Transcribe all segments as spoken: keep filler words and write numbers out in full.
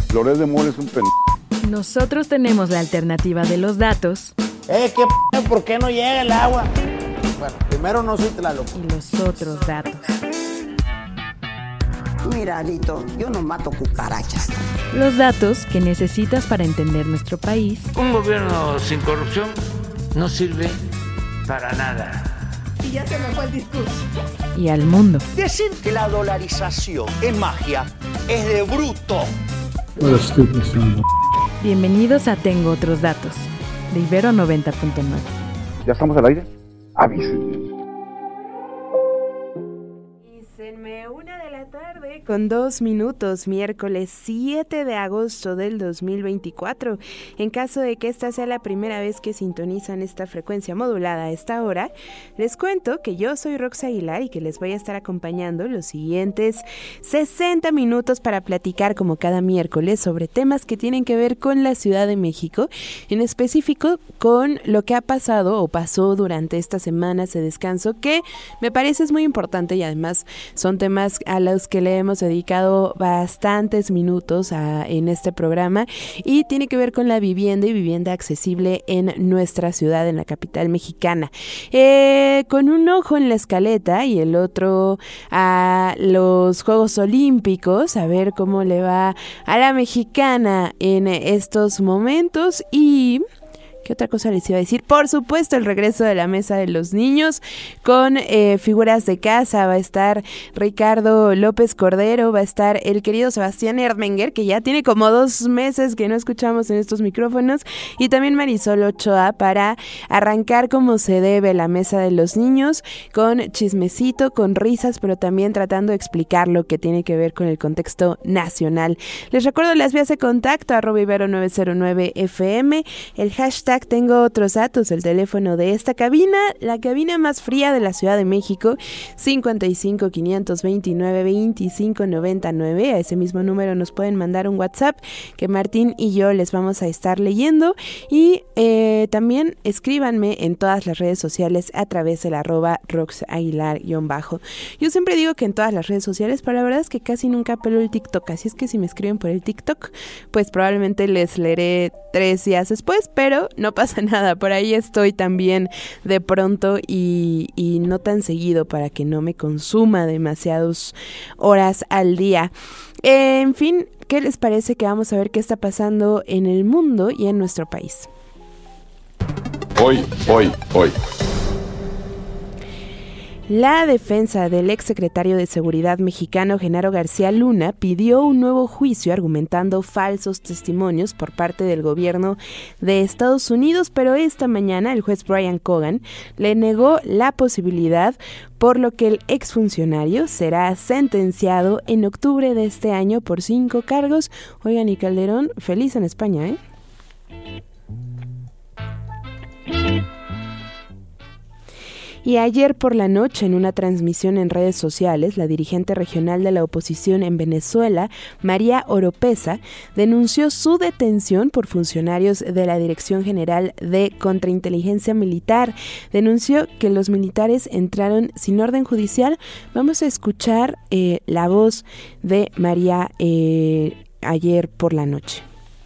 Loret de Mola es un pen... Nosotros tenemos la alternativa de los datos. Eh, ¿qué p***? ¿Por qué no llega el agua? Bueno, primero no soy Tlaloc. Y los otros datos. Mira, Alito, yo no mato cucarachas. Los datos que necesitas para entender nuestro país. Un gobierno sin corrupción no sirve para nada. Y ya se me fue el discurso. Y al mundo. Decir que la dolarización es magia es de bruto. Bienvenidos a Tengo Otros Datos, de Ibero noventa punto nueve. ¿Ya estamos al aire? Avísenme. Una de la tarde con dos minutos, miércoles siete de agosto del dos mil veinticuatro. En caso de que esta sea la primera vez que sintonizan esta frecuencia modulada a esta hora, les cuento que yo soy Rox Aguilar y que les voy a estar acompañando los siguientes sesenta minutos para platicar como cada miércoles sobre temas que tienen que ver con la Ciudad de México, en específico con lo que ha pasado o pasó durante estas semanas de descanso, que me parece es muy importante y además son temas a los que le hemos dedicado bastantes minutos a, en este programa, y tiene que ver con la vivienda y vivienda accesible en nuestra ciudad, en la capital mexicana. Eh, con un ojo en la escaleta y el otro a los Juegos Olímpicos, a ver cómo le va a la mexicana en estos momentos. Y... ¿qué otra cosa les iba a decir? Por supuesto, el regreso de la Mesa de los Niños con eh, figuras de casa. Va a estar Ricardo López Cordero, va a estar el querido Sebastián Erdmenger, que ya tiene como dos meses que no escuchamos en estos micrófonos, y también Marisol Ochoa, para arrancar como se debe la Mesa de los Niños, con chismecito, con risas, pero también tratando de explicar lo que tiene que ver con el contexto nacional. Les recuerdo las vías de contacto, arroba Ibero nueve cero nueve F M, el hashtag Tengo Otros Datos, el teléfono de esta cabina, la cabina más fría de la Ciudad de México, cincuenta y cinco, quinientos veintinueve, veinticinco noventa y nueve. A ese mismo número nos pueden mandar un WhatsApp que Martín y yo les vamos a estar leyendo, y eh, también escríbanme en todas las redes sociales a través del arroba roxaguilar-bajo. Yo siempre digo que en todas las redes sociales, pero la verdad es que casi nunca pelo el TikTok, así es que si me escriben por el TikTok, pues probablemente les leeré tres días después, pero no pasa nada, por ahí estoy también de pronto y, y no tan seguido para que no me consuma demasiadas horas al día. Eh, en fin, ¿qué les parece que vamos a ver qué está pasando en el mundo y en nuestro país? Hoy, hoy, hoy. La defensa del exsecretario de Seguridad mexicano Genaro García Luna pidió un nuevo juicio argumentando falsos testimonios por parte del gobierno de Estados Unidos, pero esta mañana el juez Brian Cogan le negó la posibilidad, por lo que el exfuncionario será sentenciado en octubre de este año por cinco cargos. Oigan, y Calderón, feliz en España, ¿eh? Y ayer por la noche, en una transmisión en redes sociales, la dirigente regional de la oposición en Venezuela, María Oropesa, denunció su detención por funcionarios de la Dirección General de Contrainteligencia Militar. Denunció que los militares entraron sin orden judicial. Vamos a escuchar eh, la voz de María eh, ayer por la noche.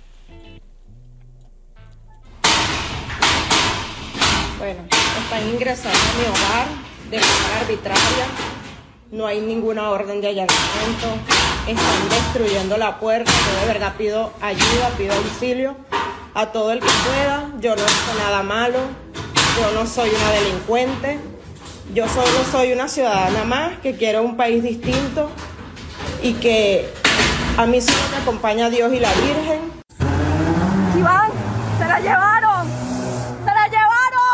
Bueno, están ingresando a mi hogar de manera arbitraria, no hay ninguna orden de allanamiento, están destruyendo la puerta. Yo de verdad pido ayuda, pido auxilio a todo el que pueda. Yo no he hecho nada malo, yo no soy una delincuente, yo solo soy una ciudadana más que quiere un país distinto y que a mí solo me acompaña Dios y la Virgen. ¡Iván! ¡Se la llevaron! ¡Se la llevaron!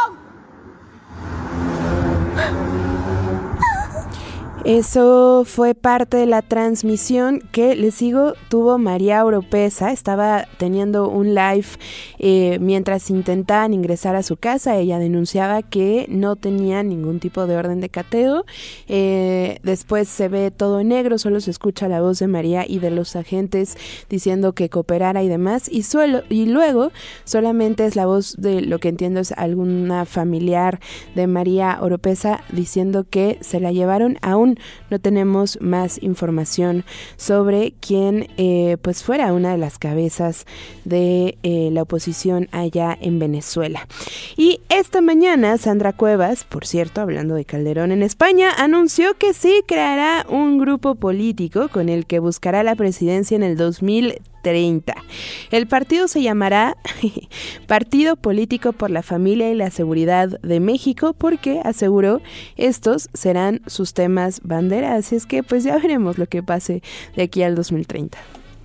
Eso fue parte de la transmisión que, les sigo, tuvo María Oropesa. Estaba teniendo un live eh, mientras intentaban ingresar a su casa. Ella denunciaba que no tenía ningún tipo de orden de cateo. Eh, después se ve todo negro, solo se escucha la voz de María y de los agentes diciendo que cooperara y demás. Y, suelo, y luego solamente es la voz de, lo que entiendo es alguna familiar de María Oropesa, diciendo que se la llevaron a un no tenemos más información sobre quién eh, pues fuera una de las cabezas de eh, la oposición allá en Venezuela. Y esta mañana Sandra Cuevas, por cierto, hablando de Calderón en España, anunció que sí creará un grupo político con el que buscará la presidencia en el dos mil treinta. El partido se llamará Partido Político por la Familia y la Seguridad de México, porque aseguró estos serán sus temas bandera, así es que pues ya veremos lo que pase de aquí al dos mil treinta.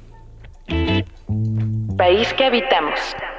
País que habitamos.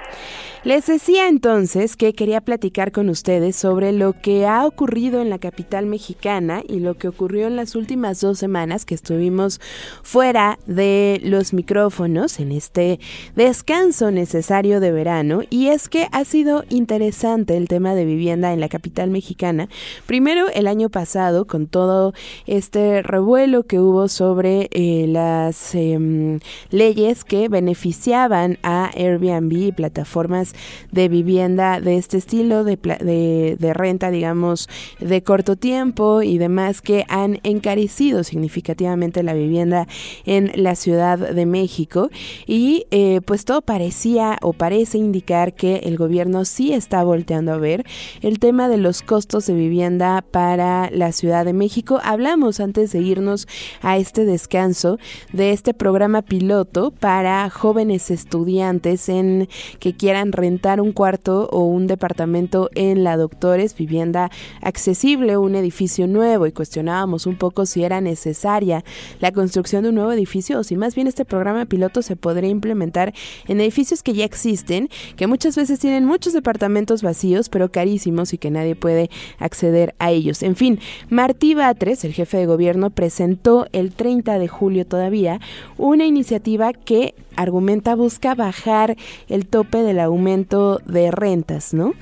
Les decía entonces que quería platicar con ustedes sobre lo que ha ocurrido en la capital mexicana y lo que ocurrió en las últimas dos semanas que estuvimos fuera de los micrófonos en este descanso necesario de verano, y es que ha sido interesante el tema de vivienda en la capital mexicana. Primero, el año pasado, con todo este revuelo que hubo sobre eh, las eh, leyes que beneficiaban a Airbnb y plataformas de vivienda de este estilo, de, de, de renta, digamos, de corto tiempo y demás, que han encarecido significativamente la vivienda en la Ciudad de México. Y eh, pues todo parecía o parece indicar que el gobierno sí está volteando a ver el tema de los costos de vivienda para la Ciudad de México. Hablamos antes de irnos a este descanso de este programa piloto para jóvenes estudiantes en que quieran rentar un cuarto o un departamento en la Doctores, vivienda accesible, un edificio nuevo, y cuestionábamos un poco si era necesaria la construcción de un nuevo edificio o si más bien este programa piloto se podría implementar en edificios que ya existen, que muchas veces tienen muchos departamentos vacíos pero carísimos y que nadie puede acceder a ellos. En fin, Martí Batres, el jefe de gobierno, presentó el treinta de julio todavía una iniciativa que argumenta busca bajar el tope del aumento de rentas, ¿no?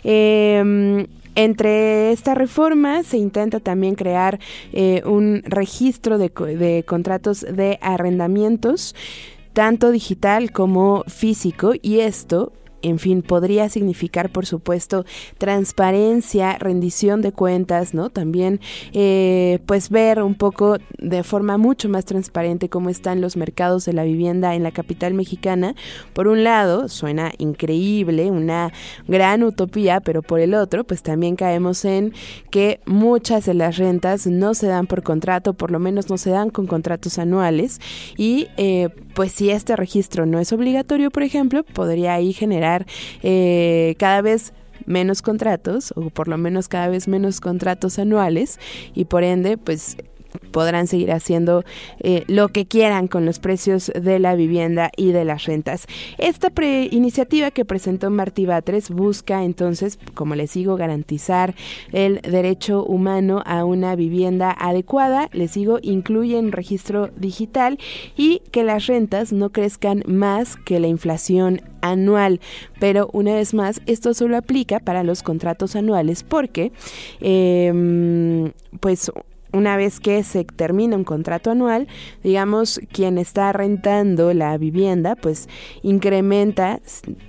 Eh, Entre esta reforma se intenta también crear eh, un registro de, de contratos de arrendamientos, tanto digital como físico, y esto, en fin, podría significar, por supuesto, transparencia, rendición de cuentas, ¿no? También, eh, pues, ver un poco de forma mucho más transparente cómo están los mercados de la vivienda en la capital mexicana. Por un lado, suena increíble, una gran utopía, pero por el otro, pues también caemos en que muchas de las rentas no se dan por contrato, por lo menos no se dan con contratos anuales, y eh, pues si este registro no es obligatorio, por ejemplo, podría ahí generar Eh, cada vez menos contratos, o por lo menos cada vez menos contratos anuales, y por ende pues podrán seguir haciendo eh, lo que quieran con los precios de la vivienda y de las rentas. Esta pre- iniciativa que presentó Martí Batres busca entonces, como les digo, garantizar el derecho humano a una vivienda adecuada. Les digo, incluye un registro digital y que las rentas no crezcan más que la inflación anual, pero una vez más esto solo aplica para los contratos anuales porque eh, pues una vez que se termina un contrato anual, digamos, quien está rentando la vivienda, pues incrementa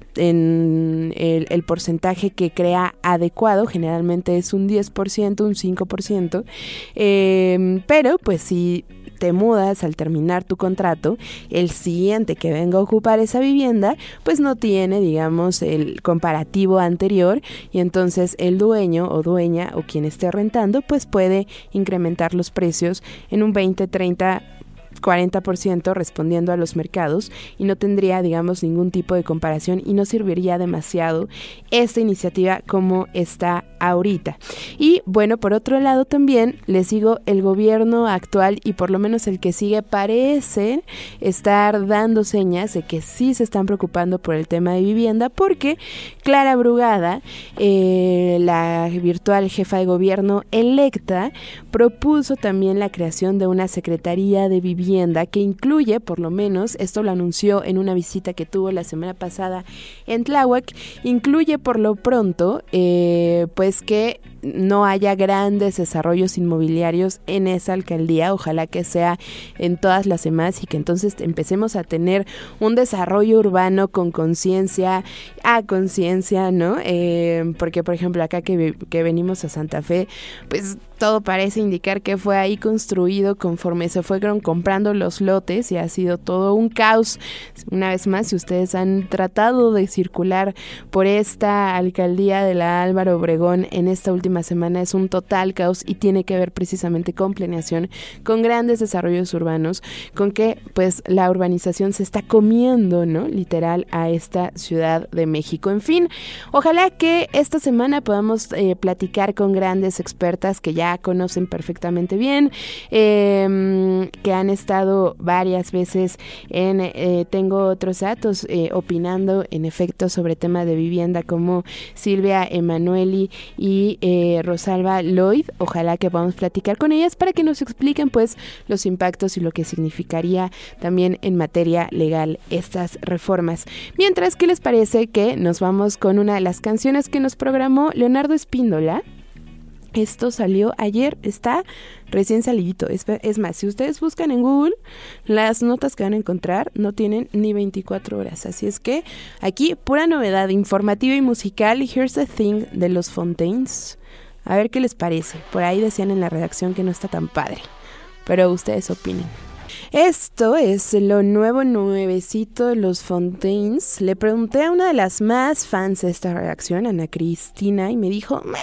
en el, el porcentaje que crea adecuado, generalmente es un diez por ciento, un cinco por ciento, eh, pero pues si te mudas al terminar tu contrato, el siguiente que venga a ocupar esa vivienda, pues no tiene, digamos, el comparativo anterior, y entonces el dueño o dueña o quien esté rentando, pues puede incrementar los precios en un veinte, treinta, cuarenta por ciento respondiendo a los mercados, y no tendría, digamos, ningún tipo de comparación y no serviría demasiado esta iniciativa como está ahorita. Y bueno, por otro lado también les digo, el gobierno actual y por lo menos el que sigue parece estar dando señas de que sí se están preocupando por el tema de vivienda, porque Clara Brugada, eh, la virtual jefa de gobierno electa, propuso también la creación de una secretaría de vivienda que incluye, por lo menos, esto lo anunció en una visita que tuvo la semana pasada en Tláhuac, incluye por lo pronto, eh, pues pues que no haya grandes desarrollos inmobiliarios en esa alcaldía, ojalá que sea en todas las demás y que entonces empecemos a tener un desarrollo urbano con conciencia, a conciencia, ¿no? Eh, porque por ejemplo acá que, que venimos a Santa Fe, pues todo parece indicar que fue ahí construido conforme se fueron comprando los lotes y ha sido todo un caos. Una vez más, si ustedes han tratado de circular por esta alcaldía de la Álvaro Obregón en esta última semana, es un total caos y tiene que ver precisamente con planeación, con grandes desarrollos urbanos, con que pues la urbanización se está comiendo, ¿no? Literal a esta Ciudad de México. En fin, ojalá que esta semana podamos eh, platicar con grandes expertas que ya conocen perfectamente bien, eh, que han estado varias veces en eh, Tengo Otros Datos eh, opinando en efecto sobre tema de vivienda, como Silvia Emanueli y eh, Rosalba Lloyd. Ojalá que podamos platicar con ellas para que nos expliquen pues los impactos y lo que significaría también en materia legal estas reformas. Mientras, ¿qué les parece que nos vamos con una de las canciones que nos programó Leonardo Espíndola? Esto salió ayer, está recién salidito. Es, es más, si ustedes buscan en Google, las notas que van a encontrar no tienen ni veinticuatro horas. Así es que aquí, pura novedad informativa y musical. Here's the Thing de los Fontaines. A ver qué les parece. Por ahí decían en la redacción que no está tan padre, pero ustedes opinen. Esto es lo nuevo nuevecito de los Fontaines. Le pregunté a una de las más fans de esta redacción, Ana Cristina, y me dijo... ¡Meh!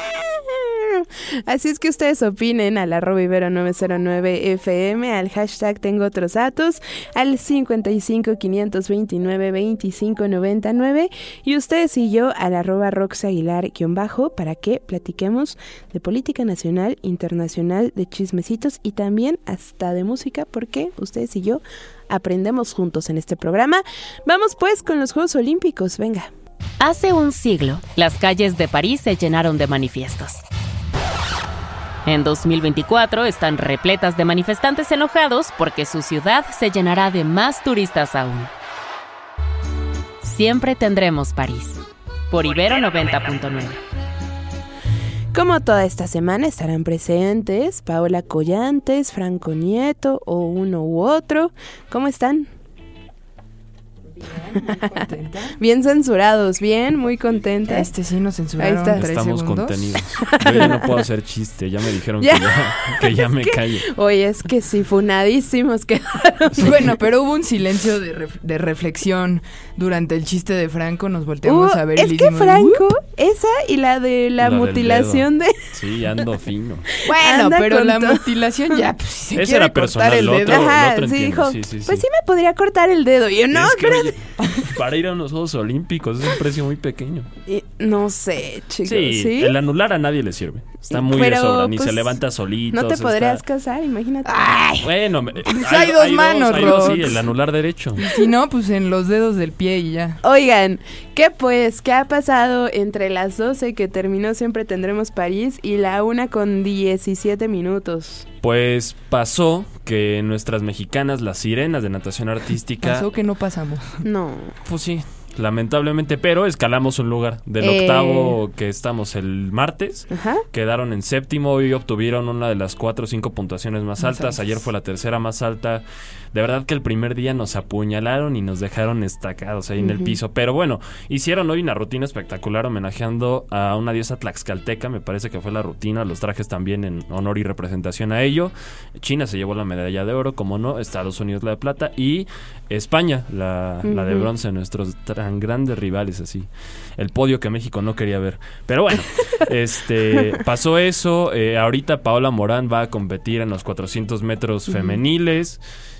Así es que ustedes opinen al arroba Ibero nueve cero nueve F M, al hashtag Tengo Otros Datos, al cincuenta y cinco, quinientos veintinueve, veinticinco noventa y nueve, y ustedes y yo al arroba Rox Aguilar guión bajo, para que platiquemos de política nacional, internacional, de chismecitos y también hasta de música, porque ustedes y yo aprendemos juntos en este programa. Vamos pues con los Juegos Olímpicos, venga. Hace un siglo, las calles de París se llenaron de manifiestos. En dos mil veinticuatro están repletas de manifestantes enojados porque su ciudad se llenará de más turistas aún. Siempre tendremos París. Por Ibero noventa punto nueve. Como toda esta semana estarán presentes Paola Collantes, Franco Nieto o uno u otro. ¿Cómo están? Bien, muy contenta. Bien censurados, bien, muy contenta. Este sí nos censuraron. Ahí está. tres Estamos segundos. contenidos. Yo ya no puedo hacer chiste, ya me dijeron Ya. que ya, que ya me que, calle. Oye, es que sí, funadísimos quedaron. Sí, bueno, pero hubo un silencio de, ref- de reflexión durante el chiste de Franco, nos volteamos Uh, a ver es y le que dijimos, Franco, esa y la de la, La del mutilación de... Sí, ando fino. bueno, Anda pero con la todo. mutilación ya, pues si se Ese quiere era cortar personal, el lo dedo. otro- Ajá, otro sí, entiendo, dijo, sí, sí, pues sí. sí me podría cortar el dedo. Y yo, no, Es que, pero... oye, para ir a unos Juegos Olímpicos es un precio muy pequeño. Y- no sé, chicos, Sí, ¿sí? el anular a nadie le sirve. Está muy Pero, de sobra, ni pues, se levanta solito. No te está- podrías casar, imagínate. Ay, Bueno, me- Pues hay dos manos, hay dos, sí, Rox. el anular derecho. si no, pues en los dedos del pie y ya. Oigan, ¿qué pues? ¿Qué ha pasado entre las doce que terminó Siempre Tendremos París y la una con diecisiete minutos? Pues pasó que nuestras mexicanas, las sirenas de natación artística, Pasó que no pasamos. No. pues sí, lamentablemente, pero escalamos un lugar. Del Eh. octavo que estamos el martes, Ajá. quedaron en séptimo y obtuvieron una de las cuatro o cinco puntuaciones más, Más altas. altas. Ayer fue la tercera más alta. De verdad que el primer día nos apuñalaron y nos dejaron estacados ahí en el Ujú. piso. Pero bueno, hicieron hoy una rutina espectacular homenajeando a una diosa tlaxcalteca. Me parece que fue la rutina. Los trajes también en honor y representación a ello. China se llevó la medalla de oro, como no. Estados Unidos la de plata. Y España la, la de Ujú. bronce. Nuestros tan grandes rivales así. El podio que México no quería ver. Pero bueno, este pasó eso. Eh, ahorita Paola Morán va a competir en los cuatrocientos metros Ujú. femeniles.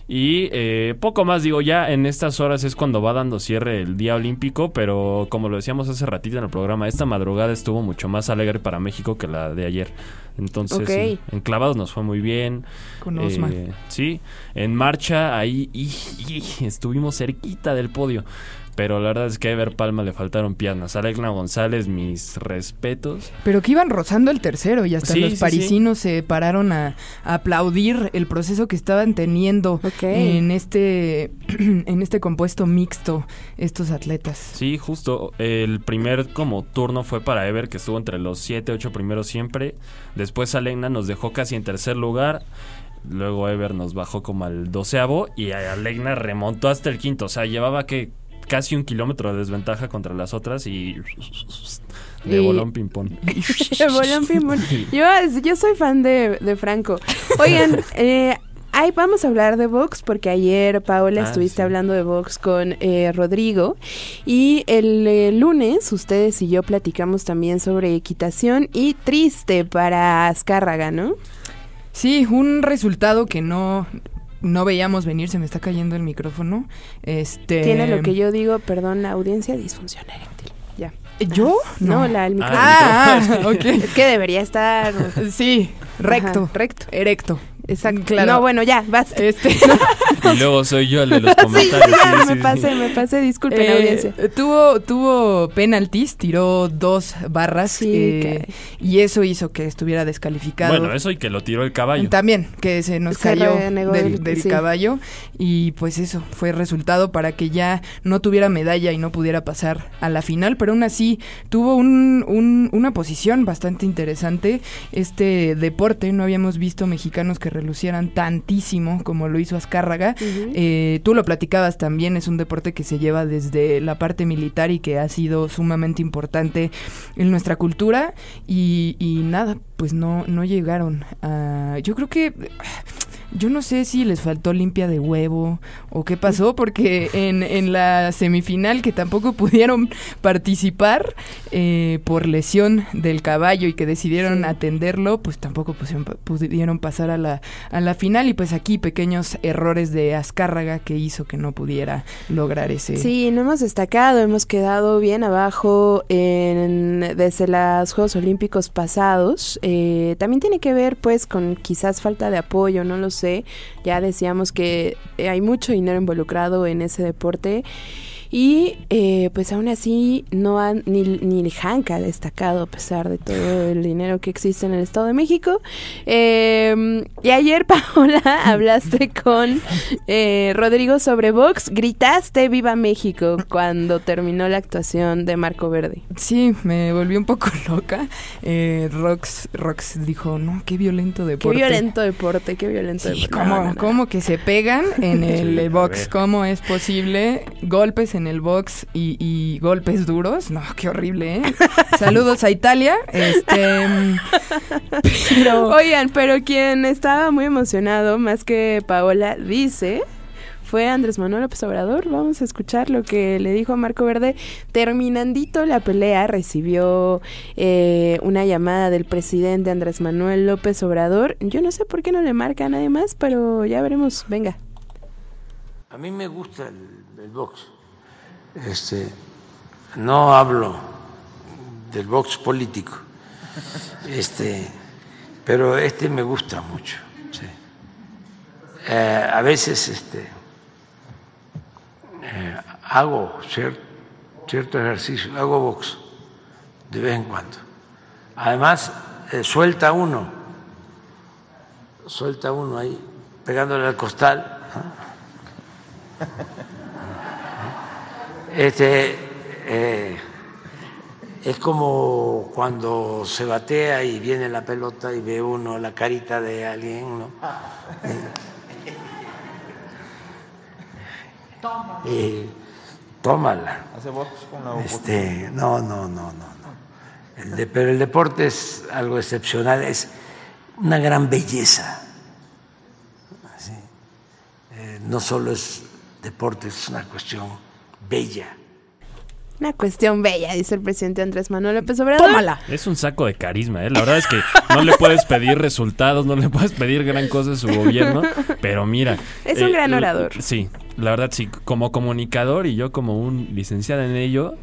Y eh, poco más, digo, ya en estas horas es cuando va dando cierre el día olímpico, pero como lo decíamos hace ratito en el programa, esta madrugada estuvo mucho más alegre para México que la de ayer. Entonces, Ok. sí, en clavados nos fue muy bien. Con Eh, Osman. sí, en marcha ahí y, y estuvimos cerquita del podio. Pero la verdad es que a Ever Palma le faltaron piernas. Alegna González, mis respetos. Pero que iban rozando el tercero y hasta Sí, los sí, parisinos se pararon a, a aplaudir el proceso que estaban teniendo Ok. en este en este compuesto mixto estos atletas. Sí, justo. El primer como turno fue para Ever, que estuvo entre los siete, ocho primeros siempre. Después Alegna nos dejó casi en tercer lugar. Luego Ever nos bajó como al doceavo y Alegna remontó hasta el quinto. O sea, llevaba que casi un kilómetro de desventaja contra las otras y de y... bolón ping-pong. De bolón ping-pong. Yo, yo soy fan de, de Franco. Oigan, eh, ay, vamos a hablar de box porque ayer, Paola, ah, estuviste sí. hablando de box con eh, Rodrigo y el eh, lunes ustedes y yo platicamos también sobre equitación y triste para Azcárraga, ¿no? Sí, un resultado que no... No veíamos venir, se me está cayendo el micrófono. Este Tiene lo que yo digo, perdón, audiencia, disfunción eréctil. Ya. ¿Yo? No, no la, el micrófono. Ah, ah ok. Es que debería estar... Sí, recto. Ajá, recto. Erecto. Exacto. Claro. No, bueno, ya, basta. Este. Y luego soy yo el de los comentarios. Sí, ya, sí, me sí, pasé, sí. me pasé, disculpen, eh, audiencia. Tuvo, tuvo penaltis, tiró dos barras sí, eh, y eso hizo que estuviera descalificado. Bueno, eso y que lo tiró el caballo. También, que se nos se cayó del, el, del sí. caballo y pues eso fue resultado para que ya no tuviera medalla y no pudiera pasar a la final, pero aún así tuvo un, un, una posición bastante interesante. Este deporte, no habíamos visto mexicanos que relucieran tantísimo como lo hizo Azcárraga. Uh-huh. Eh, tú lo platicabas también, es un deporte que se lleva desde la parte militar y que ha sido sumamente importante en nuestra cultura y, y nada, pues no, no llegaron a... Yo creo que... Yo no sé si les faltó limpia de huevo o qué pasó, porque en, en la semifinal que tampoco pudieron participar eh, por lesión del caballo y que decidieron sí. atenderlo, pues tampoco pusieron, pudieron pasar a la, a la final y pues aquí pequeños errores de Azcárraga que hizo que no pudiera lograr ese... Sí, no hemos destacado, hemos quedado bien abajo en, desde los Juegos Olímpicos pasados. Eh, también tiene que ver pues con quizás falta de apoyo, no lo sé. Ya decíamos que hay mucho dinero involucrado en ese deporte y eh, pues aún así no han ni, ni Janca ha destacado a pesar de todo el dinero que existe en el Estado de México. Eh, y ayer, Paola, hablaste con eh, Rodrigo sobre box, gritaste Viva México cuando terminó la actuación de Marco Verde. Sí, me volví un poco loca. Eh, Rox, Rox dijo, no, qué violento deporte. Qué violento deporte, qué violento sí, deporte. ¿Cómo, no, no, no. ¿Cómo que se pegan en el sí, box? ¿Cómo es posible? Golpes en el box y, y golpes duros. No, qué horrible, ¿eh? Saludos a Italia. Este, pero... Oigan, pero quien estaba muy emocionado, más que Paola, dice... fue Andrés Manuel López Obrador. Vamos a escuchar lo que le dijo a Marco Verde. Terminandito la pelea, recibió eh, una llamada del presidente Andrés Manuel López Obrador. Yo no sé por qué no le marca a nadie más, pero ya veremos. Venga. A mí me gusta el, el box. Este, no hablo del box político, este, pero este me gusta mucho. Sí. Eh, a veces, este. Eh, hago cier- cierto ejercicio, hago box de vez en cuando. Además, eh, suelta uno, suelta uno ahí, pegándole al costal. Este, eh, es como cuando se batea y viene la pelota y ve uno la carita de alguien, ¿no? Eh, tómala. ¿Hace box con la este, no, no, no, no, no. El de, pero el deporte es algo excepcional, es una gran belleza. ¿Sí? Eh, no solo es deporte, es una cuestión bella. Una cuestión bella, dice el presidente Andrés Manuel López Obrador. ¡Tómala! Es un saco de carisma, ¿eh? La verdad es que no le puedes pedir resultados, no le puedes pedir gran cosa a su gobierno, pero mira... Es un eh, gran orador. Sí, la verdad sí, como comunicador y yo como un licenciado en ello,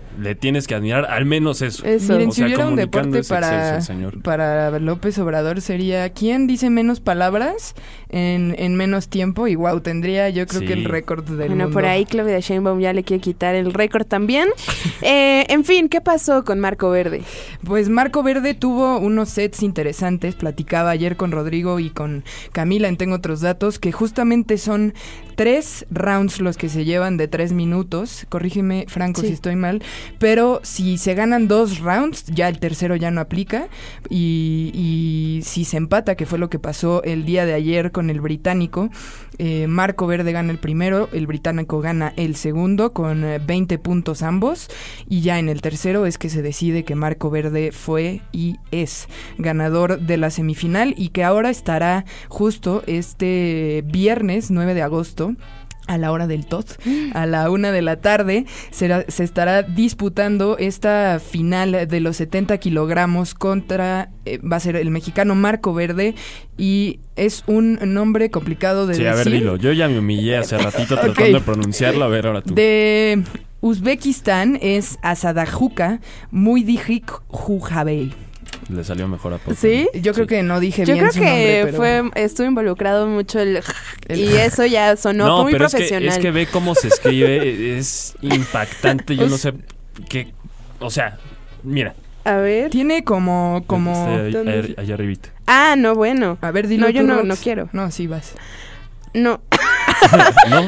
le tienes que admirar al menos eso. eso. Miren, o sea, si hubiera un deporte para, excelso, señor. para López Obrador sería ¿quién dice menos palabras en, en menos tiempo? Y wow, tendría yo creo sí. que el récord del bueno, mundo. Por ahí Claudia Sheinbaum ya le quiere quitar el récord también. eh, en fin, ¿qué pasó con Marco Verde? Pues Marco Verde tuvo unos sets interesantes, platicaba ayer con Rodrigo y con Camila en Tengo Otros Datos, que justamente son tres rounds los que se llevan de tres minutos, corrígeme Franco sí. si estoy mal, pero si se ganan dos rounds, ya el tercero ya no aplica, y, y si se empata, que fue lo que pasó el día de ayer con el británico, eh, Marco Verde gana el primero, el británico gana el segundo con eh, veinte puntos ambos, y ya en el tercero es que se decide que Marco Verde fue y es ganador de la semifinal, y que ahora estará justo este viernes nueve de agosto a la hora del T O T, a la una de la tarde, será, se estará disputando esta final de los setenta kilogramos contra, eh, va a ser el mexicano Marco Verde, y es un nombre complicado de sí, decir. Sí, a ver, dilo, yo ya me humillé hace ratito tratando okay. de pronunciarlo, a ver, ahora tú. De Uzbekistán es Asadajuka Muidijik-Jujabey. Le salió mejor a Pau. ¿Sí? Yo creo sí. que no dije Yo bien creo su que nombre, pero... fue, estuvo involucrado mucho el... el... Y eso ya sonó no, muy pero profesional. Es que, es que ve cómo se escribe, es impactante, yo no sé qué... O sea, mira. A ver. Tiene como... como este, allá, allá arribita. Ah, no, bueno. A ver, dilo No, yo tú, no, Rox. no quiero. No, sí vas. No. ¿No?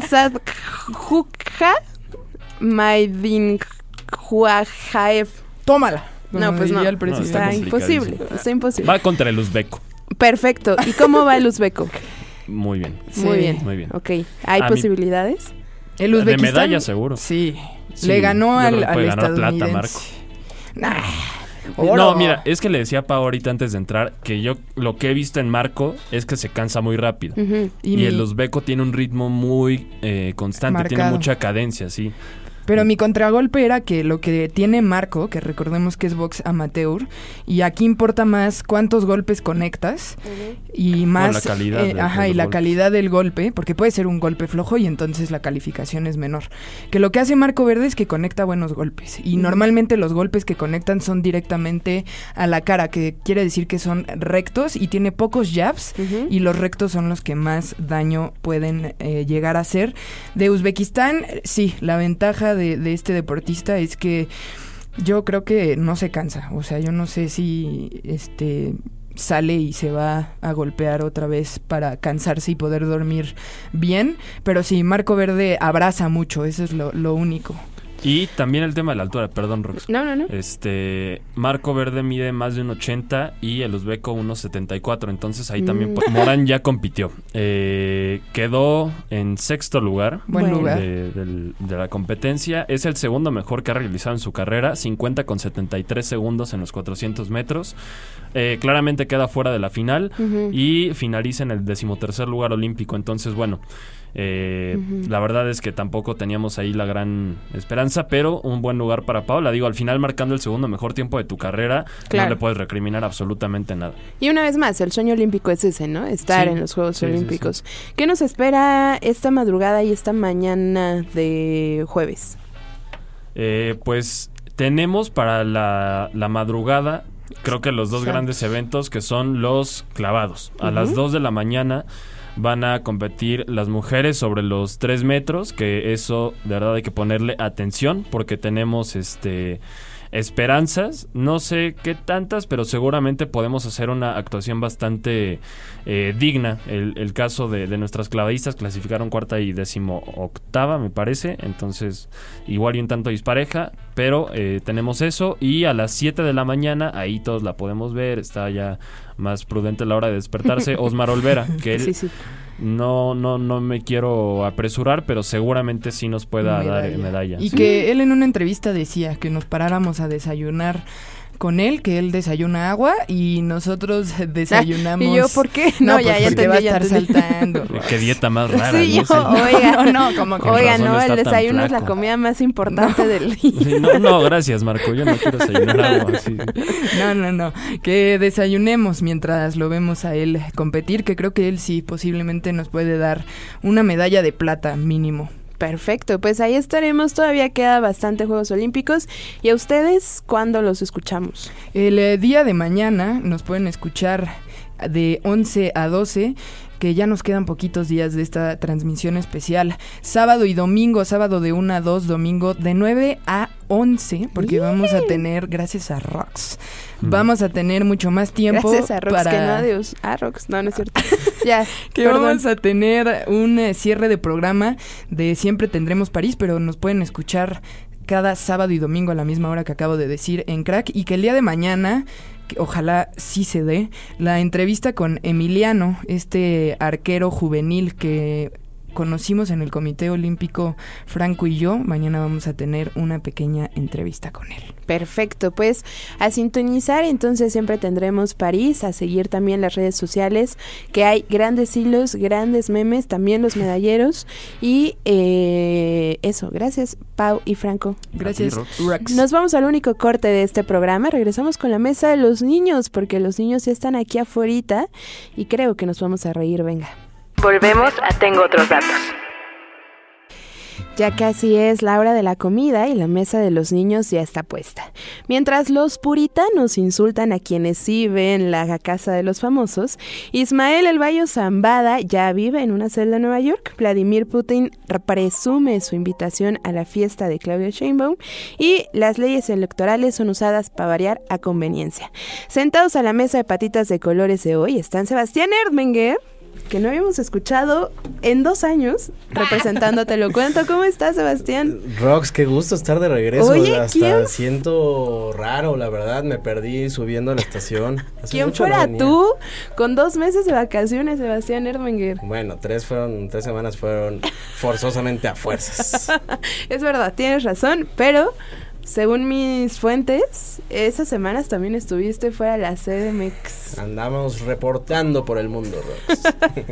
Asadjuka Maidin Juajaev. Tómala. No, pues no. no está imposible. Está imposible. Va contra el uzbeco. Perfecto. ¿Y cómo va el uzbeco? Muy bien. Sí. Muy bien. Muy bien. Ok. ¿Hay a posibilidades? Mi... El Uzbekistán. De medalla, seguro. Sí. sí. Le ganó al, al estadounidense. Plata, Marco. Nah. Oro. No, mira, es que le decía a Pau ahorita antes de entrar que yo lo que he visto en Marco es que se cansa muy rápido. Uh-huh. Y, y mi... el uzbeco tiene un ritmo muy eh, constante, marcado. Tiene mucha cadencia, sí. Pero mi contragolpe era que lo que tiene Marco, que recordemos que es box amateur, y aquí importa más cuántos golpes conectas uh-huh. y más la calidad eh, de, ajá, de y la golpes. calidad del golpe, porque puede ser un golpe flojo y entonces la calificación es menor. Que lo que hace Marco Verde es que conecta buenos golpes, y uh-huh. normalmente los golpes que conectan son directamente a la cara, que quiere decir que son rectos y tiene pocos jabs, uh-huh. y los rectos son los que más daño pueden eh, llegar a hacer. De Uzbekistán, sí, la ventaja de De, de este deportista es que yo creo que no se cansa, o sea, yo no sé si este sale y se va a golpear otra vez para cansarse y poder dormir bien, pero sí, Marco Verde abraza mucho, eso es lo, lo único. Y también el tema de la altura, perdón, Rox. No, no, no. Este, Marco Verde mide más de un ochenta y el uzbeco uno setenta y cuatro, entonces ahí mm. también pues, Morán ya compitió. Eh, quedó en sexto lugar, Buen lugar. De, de, de la competencia. Es el segundo mejor que ha realizado en su carrera, cincuenta con setenta y tres segundos en los cuatrocientos metros. Eh, claramente queda fuera de la final uh-huh. y finaliza en el decimotercer lugar olímpico, entonces bueno... Eh, uh-huh. La verdad es que tampoco teníamos ahí la gran esperanza, pero un buen lugar para Paola. Digo, al final marcando el segundo mejor tiempo de tu carrera, claro. no le puedes recriminar absolutamente nada. Y una vez más, el sueño olímpico es ese, ¿no? Estar sí, en los Juegos sí, Olímpicos. Sí, sí. ¿Qué nos espera esta madrugada y esta mañana de jueves? Eh, pues tenemos para la, la madrugada, creo que los dos Exacto. grandes eventos que son los clavados. A uh-huh. las dos de la mañana van a competir las mujeres sobre los tres metros, que eso de verdad hay que ponerle atención porque tenemos este esperanzas, no sé qué tantas, pero seguramente podemos hacer una actuación bastante eh, digna. El, el caso de, de nuestras clavadistas clasificaron cuarta y décimo octava, me parece, entonces igual y un tanto dispareja, pero eh, tenemos eso, y a las siete de la mañana, ahí todos la podemos ver, está ya más prudente a la hora de despertarse, Osmar Olvera, que él... Sí, sí. No, no, no me quiero apresurar, pero seguramente sí nos pueda medalla. dar medalla. Y sí. que él en una entrevista decía que nos paráramos a desayunar con él, que él desayuna agua y nosotros desayunamos... ¿Y yo por qué? No, no ya, pues ya te va a ya estar saltando. Qué dieta más rara. Sí, ¿no? yo, oiga, no, no, como que oiga, no, el desayuno es la comida más importante no. del día. Sí, no, no, gracias, Marco, yo no quiero desayunar agua. Sí. No, no, no, que desayunemos mientras lo vemos a él competir, que creo que él sí posiblemente nos puede dar una medalla de plata mínimo. Perfecto, pues ahí estaremos, todavía queda bastante Juegos Olímpicos. ¿Y a ustedes cuándo los escuchamos? El eh, día de mañana nos pueden escuchar de once a doce, que ya nos quedan poquitos días de esta transmisión especial. Sábado y domingo, sábado de una a dos, domingo de nueve a once, porque yeah. vamos a tener, gracias a Rox, mm. vamos a tener mucho más tiempo. Gracias a Rox, para... que no adiós. A Rox, no, no es cierto. ya, que perdón. Vamos a tener un eh, cierre de programa de Siempre Tendremos París, pero nos pueden escuchar cada sábado y domingo a la misma hora que acabo de decir en Crack, y que el día de mañana, ojalá sí se dé, la entrevista con Emiliano, este arquero juvenil que conocimos en el Comité Olímpico, Franco y yo. Mañana vamos a tener una pequeña entrevista con él. Perfecto, pues a sintonizar, entonces Siempre Tendremos París, a seguir también las redes sociales, que hay grandes hilos, grandes memes, también los medalleros, y eh, eso, gracias Pau y Franco. Gracias, Rox. Nos vamos al único corte de este programa, regresamos con la mesa de los niños, porque los niños ya están aquí afuerita, y creo que nos vamos a reír, venga. Volvemos a Tengo Otros Datos. Ya casi es la hora de la comida y la mesa de los niños ya está puesta. Mientras los puritanos insultan a quienes sí ven la casa de los famosos, Ismael El Bayo Zambada ya vive en una celda en Nueva York. Vladimir Putin presume su invitación a la fiesta de Claudia Sheinbaum y las leyes electorales son usadas para variar a conveniencia. Sentados a la mesa de patitas de colores de hoy están Sebastián Erdmenguer, que no habíamos escuchado en dos años, representando Te Lo Cuento. ¿Cómo estás, Sebastián? Rox, qué gusto estar de regreso. Oye, hasta ¿quién? Siento raro, la verdad, me perdí subiendo a la estación. Hace ¿Quién fuera no tú con dos meses de vacaciones, Sebastián Erdmenguer? Bueno, tres fueron, tres semanas fueron forzosamente a fuerzas. Es verdad, tienes razón, pero según mis fuentes, esas semanas también estuviste fuera de la C D M X. Andamos reportando por el mundo, Rox.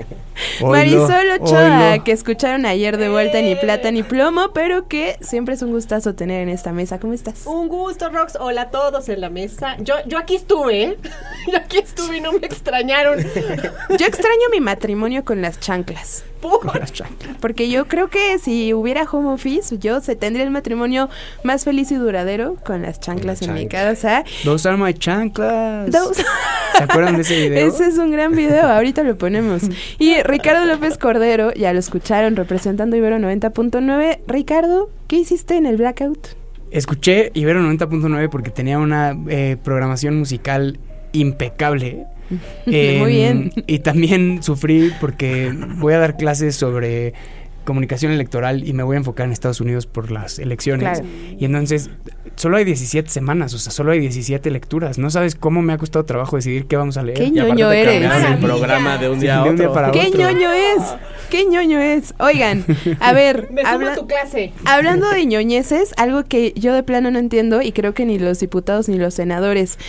Marisol Ochoa, que escucharon ayer de vuelta Ni Plata Ni Plomo, pero que siempre es un gustazo tener en esta mesa. ¿Cómo estás? Un gusto, Rox. Hola a todos en la mesa. Yo, yo aquí estuve, ¿eh? Yo aquí estuve y no me extrañaron. Yo extraño mi matrimonio con las chanclas. Por... Porque yo creo que si hubiera home office, yo se tendría el matrimonio más feliz y duradero con las chanclas en mi casa. Dos armas de chanclas. Dos. ¿Se acuerdan de ese video? Ese es un gran video, ahorita lo ponemos. Y Ricardo López Cordero, ya lo escucharon, representando Ibero noventa punto nueve. Ricardo, ¿qué hiciste en el blackout? Escuché Ibero noventa punto nueve porque tenía una eh, programación musical impecable. Eh, Muy bien. Y también sufrí porque voy a dar clases sobre comunicación electoral y me voy a enfocar en Estados Unidos por las elecciones. Claro. Y entonces solo hay diecisiete semanas, o sea, solo hay diecisiete lecturas. No sabes cómo me ha costado trabajo decidir qué vamos a leer. Qué ñoño eres. El programa de un día a otro. De un día para ¿Qué otro. ñoño es? ¿Qué ñoño es? Oigan, a ver, Me sumo habla- a tu clase. hablando de ñoñeces, algo que yo de plano no entiendo y creo que ni los diputados ni los senadores.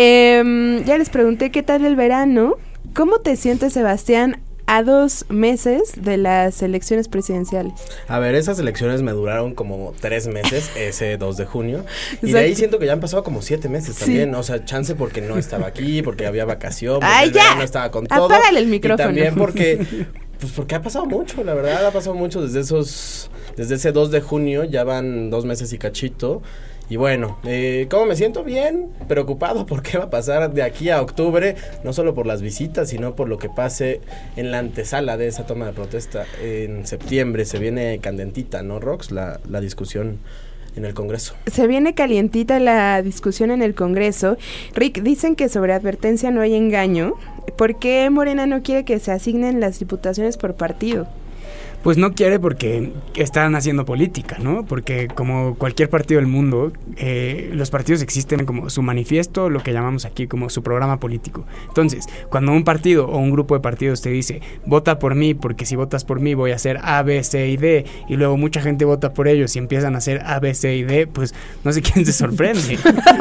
Eh, ya les pregunté qué tal el verano. ¿Cómo te sientes, Sebastián, a dos meses de las elecciones presidenciales? A ver, esas elecciones me duraron como tres meses, ese dos de junio. Y Exacto. de ahí siento que ya han pasado como siete meses Sí. también. O sea, chance porque no estaba aquí, porque había vacación, porque ¡Ay, el ya! verano no estaba con todo. Apágale el micrófono. Y también porque, pues porque ha pasado mucho, la verdad, ha pasado mucho desde esos, desde ese dos de junio, ya van dos meses y cachito. Y bueno, eh, ¿cómo me siento? Bien, preocupado por qué va a pasar de aquí a octubre, no solo por las visitas, sino por lo que pase en la antesala de esa toma de protesta en septiembre. Se viene candentita, ¿no, Rox? La, la discusión en el Congreso. Se viene calientita la discusión en el Congreso. Rick, dicen que sobre advertencia no hay engaño. ¿Por qué Morena no quiere que se asignen las diputaciones por partido? Pues no quiere porque están haciendo política, ¿no? Porque como cualquier partido del mundo, eh, los partidos existen como su manifiesto, lo que llamamos aquí como su programa político. Entonces, cuando un partido o un grupo de partidos te dice, vota por mí, porque si votas por mí voy a hacer A, B, C y D, y luego mucha gente vota por ellos y empiezan a hacer A, B, C y D, pues no sé quién se sorprende.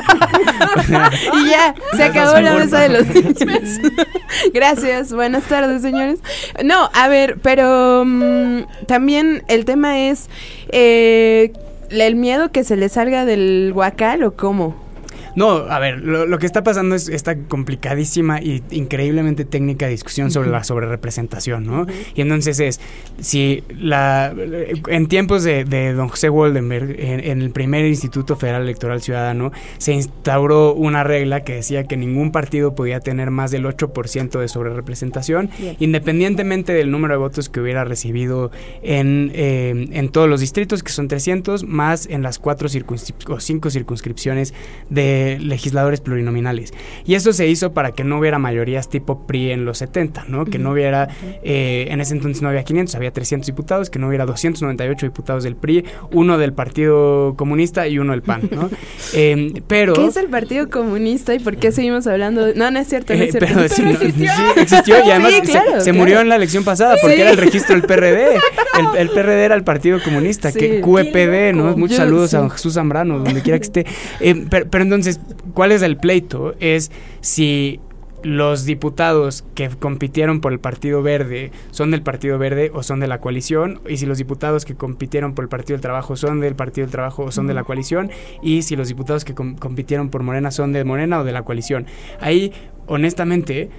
Y ya, se acabó la mesa de los niños. Gracias, buenas tardes, señores. No, a ver, pero um, también el tema es eh, el miedo que se le salga del huacal, ¿o cómo? No, a ver, lo, lo que está pasando es esta complicadísima y increíblemente técnica discusión sobre uh-huh. la sobrerepresentación, ¿no? Uh-huh. Y entonces es, si la en tiempos de, de don José Woldenberg, en, en el primer Instituto Federal Electoral Ciudadano, se instauró una regla que decía que ningún partido podía tener más del ocho por ciento de sobrerepresentación, Bien. independientemente del número de votos que hubiera recibido en, eh, en todos los distritos, que son trescientos, más en las cuatro circunscrip- o cinco circunscripciones de legisladores plurinominales. Y eso se hizo para que no hubiera mayorías tipo P R I en los setenta, ¿no? Que no hubiera, eh, en ese entonces no había quinientos, había trescientos diputados, que no hubiera doscientos noventa y ocho diputados del P R I, uno del Partido Comunista y uno del P A N, ¿no? eh, pero... ¿Qué es el Partido Comunista y por qué seguimos hablando de...? No, no es cierto, no es cierto. Eh, pero, sí, pero no, existió. Sí, existió y además sí, claro, se, claro. se murió en la elección pasada Sí. porque era el registro del P R D. El, el P R D era el Partido Comunista, Sí, que Q E P D, ¿no? Muchos Yo, saludos sí. a don Jesús Zambrano, donde quiera que esté. Eh, pero, pero entonces, ¿cuál es el pleito? Es si los diputados que compitieron por el Partido Verde son del Partido Verde o son de la coalición, y si los diputados que compitieron por el Partido del Trabajo son del Partido del Trabajo o son de la coalición, y si los diputados que com- compitieron por Morena son de Morena o de la coalición. Ahí, honestamente,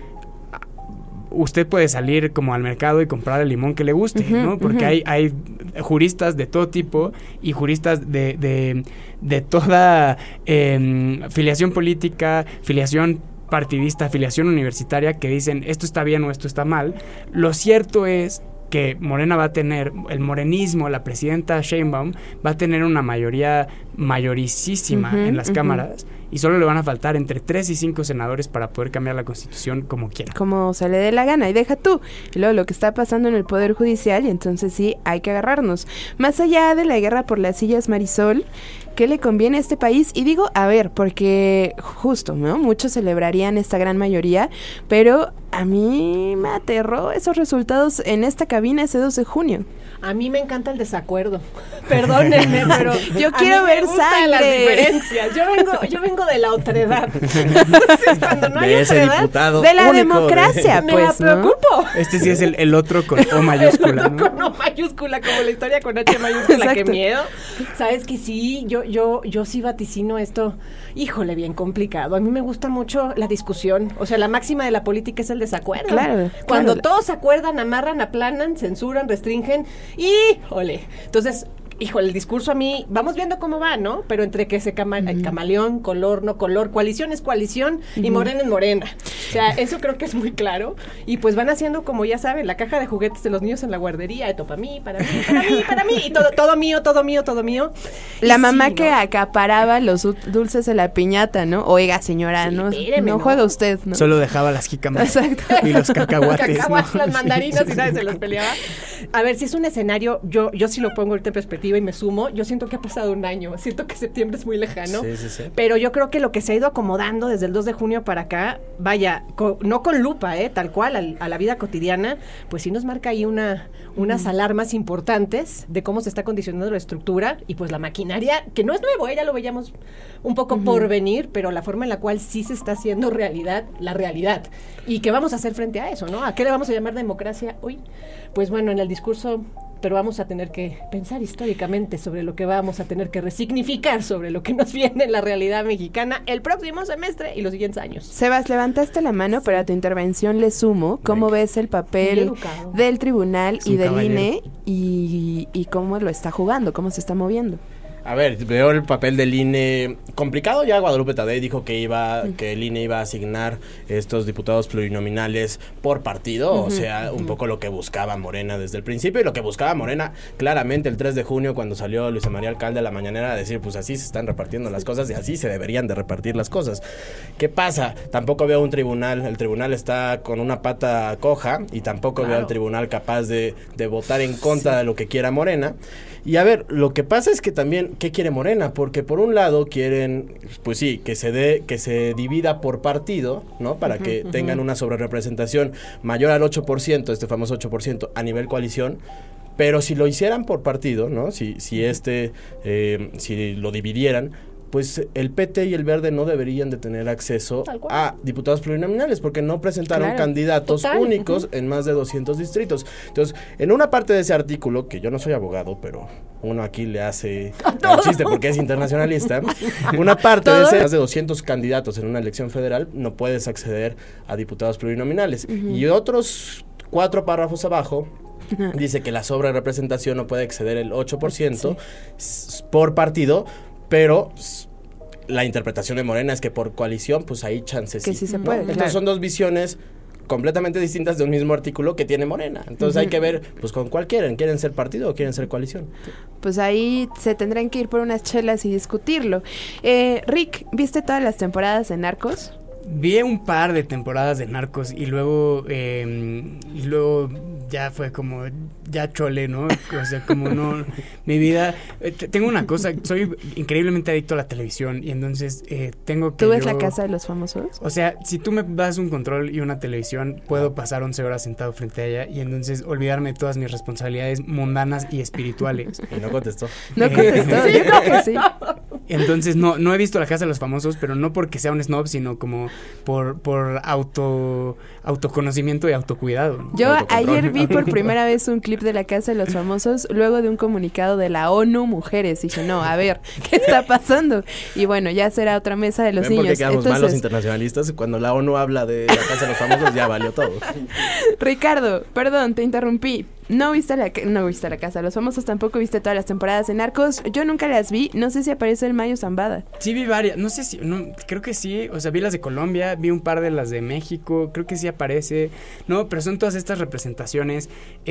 usted puede salir como al mercado y comprar el limón que le guste, uh-huh, ¿no? Porque uh-huh. hay, hay juristas de todo tipo y juristas de, de, de toda eh, filiación política, filiación partidista, afiliación universitaria, que dicen esto está bien o esto está mal. Lo cierto es que Morena va a tener, el morenismo, la presidenta Sheinbaum va a tener una mayoría mayoricísima uh-huh, en las uh-huh. cámaras, y solo le van a faltar entre tres y cinco senadores para poder cambiar la Constitución como quiera. Como se le dé la gana, y deja tú. Y luego lo que está pasando en el Poder Judicial, y entonces sí, hay que agarrarnos. Más allá de la guerra por las sillas, Marisol, ¿qué le conviene a este país? Y digo, a ver, porque justo, ¿no? Muchos celebrarían esta gran mayoría, pero a mí me aterró esos resultados en esta cabina ese dos de junio. A mí me encanta el desacuerdo. Perdónenme, pero yo quiero ver sangre. Las diferencias. Yo vengo, yo vengo de la otredad. Entonces, cuando no hay de ese otredad, diputado de la democracia, de... pues, me preocupo. ¿no? Este sí es el, el otro con O mayúscula, el ¿no? Con O mayúscula, como la historia con H mayúscula. Exacto. Qué miedo. Sabes que sí, yo, yo, yo sí vaticino esto. Híjole, bien complicado. A mí me gusta mucho la discusión. O sea, la máxima de la política es el desacuerdo. Claro. Cuando claro. todos se acuerdan, amarran, aplanan, censuran, restringen y ole. Entonces, híjole, el discurso a mí, vamos viendo cómo va, ¿no? Pero entre que se cama, uh-huh. camaleón, color, no color, coalición es coalición uh-huh. y morena es morena. O sea, eso creo que es muy claro. Y pues van haciendo, como ya saben, la caja de juguetes de los niños en la guardería, esto para mí, para mí, para mí, para mí, y todo, todo mío, todo mío, todo mío. La y mamá sí, que ¿no? acaparaba los dulces de la piñata, ¿no? Oiga, señora, Sí, no, espéreme, no ¿no? juega usted, ¿no? Solo dejaba las jícamas Exacto. y los cacahuates, Los cacahuates, ¿no? las mandarinas Sí, y nadie sí. se los peleaba. A ver, si es un escenario, yo, yo sí lo pongo ahorita en perspectiva y me sumo, yo siento que ha pasado un año, siento que septiembre es muy lejano, Sí, sí, sí. pero yo creo que lo que se ha ido acomodando desde el dos de junio para acá, vaya, co- no con lupa, eh, tal cual, al, a la vida cotidiana, pues sí nos marca ahí una, unas alarmas importantes de cómo se está condicionando la estructura y pues la maquinaria, que no es nuevo, eh, ya lo veíamos un poco uh-huh. por venir, pero la forma en la cual sí se está haciendo realidad, la realidad. ¿Y qué vamos a hacer frente a eso, no? ¿A qué le vamos a llamar democracia hoy? Pues bueno, en el discurso, pero vamos a tener que pensar históricamente sobre lo que vamos a tener que resignificar sobre lo que nos viene en la realidad mexicana el próximo semestre y los siguientes años. Sebas, levantaste la mano, pero a tu intervención le sumo. ¿Cómo Venga. ves el papel del tribunal Es y un del caballero. I N E y, y cómo lo está jugando, cómo se está moviendo? A ver, veo el papel del I N E complicado. Ya Guadalupe Tadei dijo que iba, uh-huh. que el I N E iba a asignar estos diputados plurinominales por partido, uh-huh. o sea, uh-huh. un poco lo que buscaba Morena desde el principio, y lo que buscaba Morena claramente el tres de junio cuando salió Luisa María Alcalde a la mañanera a decir, pues así se están repartiendo las cosas y así se deberían de repartir las cosas. ¿Qué pasa? Tampoco veo un tribunal, el tribunal está con una pata coja y tampoco claro. veo al tribunal capaz de, de votar en contra sí. de lo que quiera Morena. Y a ver, lo que pasa es que también, ¿qué quiere Morena? Porque por un lado quieren, pues sí, que se dé, que se divida por partido, ¿no? Para uh-huh, que uh-huh. tengan una sobrerepresentación mayor al ocho por ciento, este famoso ocho por ciento a nivel coalición. Pero si lo hicieran por partido, ¿no? Si, si este, eh, si lo dividieran, pues el P T y el Verde no deberían de tener acceso a diputados plurinominales porque no presentaron Claro. candidatos Total. únicos Ujú. en más de doscientos distritos. Entonces, en una parte de ese artículo, que yo no soy abogado, pero uno aquí le hace el chiste porque es internacionalista, una parte de ese, más de doscientos candidatos en una elección federal, no puedes acceder a diputados plurinominales. Ujú. Y otros cuatro párrafos abajo dice que la sobrerepresentación no puede exceder el ocho por ciento s- por partido, pero s- la interpretación de Morena es que por coalición, pues ahí chances Que sí se puede, Entonces claro. son dos visiones completamente distintas de un mismo artículo que tiene Morena. Entonces hay Ujú. que ver, pues con cuál quieren. ¿Quieren ser partido o quieren ser coalición? Pues ahí se tendrán que ir por unas chelas y discutirlo. Eh, Rick, ¿viste todas las temporadas de Narcos? Vi un par de temporadas de Narcos y luego eh, y luego ya fue como ya chole, ¿no? O sea, como no mi vida eh, t- tengo una cosa, soy increíblemente adicto a la televisión y entonces eh, tengo que ¿Tú ves yo- La Casa de los Famosos? O sea, si tú me das un control y una televisión, puedo pasar once horas sentado frente a ella y entonces olvidarme de todas mis responsabilidades mundanas y espirituales. Y no contestó. No contestó, yo creo que sí. Entonces no, no he visto La Casa de los Famosos, pero no porque sea un snob, sino como por, por auto autoconocimiento y autocuidado, ¿no? Yo Autocontrol. ayer vi por primera vez un clip de La Casa de los Famosos luego de un comunicado de la ONU Mujeres. Dije, no, a ver, ¿qué está pasando? Y bueno, ya será otra mesa de los ¿Ven por qué niños. quedamos mal los Entonces, internacionalistas? Cuando la ONU habla de la Casa de los Famosos, ya valió todo. Ricardo, perdón, te interrumpí. No viste la ca- no viste La Casa de los Famosos, tampoco viste todas las temporadas de Narcos. Yo nunca las vi, no sé si aparece el Mayo Zambada. Sí vi varias, no sé si, no, creo que sí, o sea, vi las de Colombia, vi un par de las de México, creo que sí aparece, no, pero son todas estas representaciones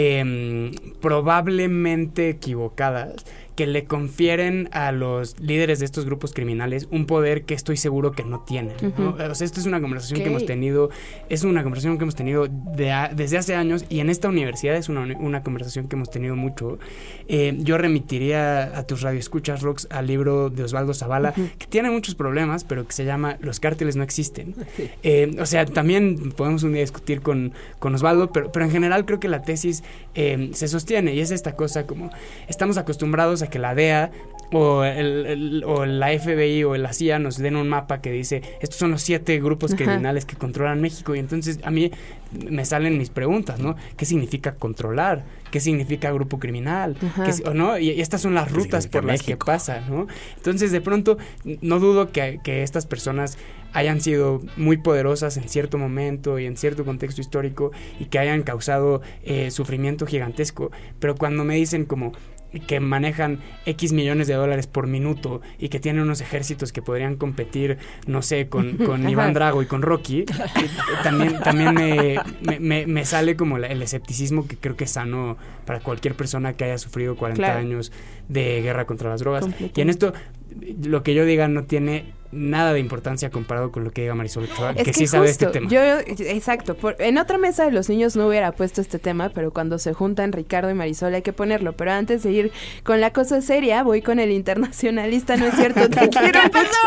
eh, probablemente equivocadas, que le confieren a los líderes de estos grupos criminales un poder que estoy seguro que no tienen, ¿no? Ujú. O sea, esto es una conversación Ok. que hemos tenido, es una conversación que hemos tenido de a- desde hace años y en esta universidad es una, una conversación que hemos tenido mucho. Eh, yo remitiría a tus radioescuchas, Rox, al libro de Osvaldo Zavala, Ujú. que tiene muchos problemas, pero que se llama Los cárteles no existen. Eh, o sea, también podemos un día discutir con, con Osvaldo, pero, pero en general creo que la tesis eh, se sostiene y es esta cosa como estamos acostumbrados a que la D E A o, el, el- o la F B I o la C I A nos den un mapa que dice estos son los siete grupos Ajá. criminales que controlan México y entonces a mí me salen mis preguntas, ¿no? ¿Qué significa controlar? ¿Qué significa grupo criminal? Ajá. ¿Qué si- o no? Y, y estas son las rutas por las que pasa, ¿no? Entonces de pronto no dudo que, que estas personas hayan sido muy poderosas en cierto momento y en cierto contexto histórico y que hayan causado eh, sufrimiento gigantesco, pero cuando me dicen como que manejan X millones de dólares por minuto y que tienen unos ejércitos que podrían competir, no sé, con, con Ajá. Iván Drago y con Rocky, eh, también, también me, me, me- me sale como la- el escepticismo que creo que es sano para cualquier persona que haya sufrido cuarenta Claro. años de guerra contra las drogas. Completamente. Y en esto, lo que yo diga no tiene nada de importancia comparado con lo que diga Marisol Ochoa, Es que, sí sabe de este justo, tema. Yo, exacto, por- en otra mesa de los niños no hubiera puesto este tema, pero cuando se juntan Ricardo y Marisol hay que ponerlo. Pero antes de ir con la cosa seria, voy con el internacionalista, ¿no es cierto? Te quiero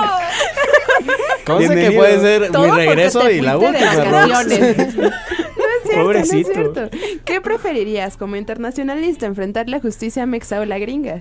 mucho. Conste que Bienvenido. puede ser Todo mi porque regreso te y la fuiste de última. vacaciones. No es cierto, Pobrecito. no es cierto. ¿Qué preferirías como internacionalista, enfrentar la justicia mexa o la gringa?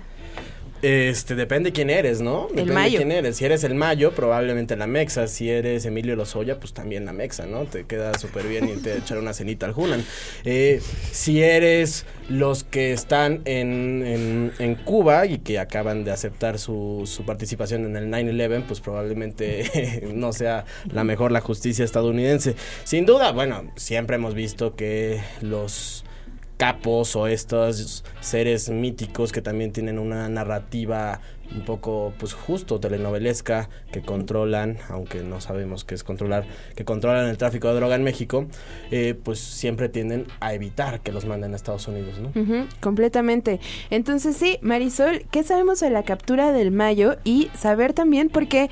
Este, depende quién eres, ¿no? Depende Mayo. quién eres. Si eres el Mayo, probablemente la Mexa. Si eres Emilio Lozoya, pues también la Mexa, ¿no? Te queda súper bien y te echar una cenita al Hunan. Eh, si eres los que están en, en, en Cuba y que acaban de aceptar su, su participación en el nueve once, pues probablemente no sea la mejor la justicia estadounidense. Sin duda, bueno, siempre hemos visto que los capos o estos seres míticos que también tienen una narrativa un poco pues justo telenovelesca, que controlan, aunque no sabemos qué es controlar, que controlan el tráfico de droga en México, eh, pues siempre tienden a evitar que los manden a Estados Unidos, ¿no? Ujú, completamente. Entonces sí, Marisol, ¿qué sabemos de la captura del Mayo? Y saber también porque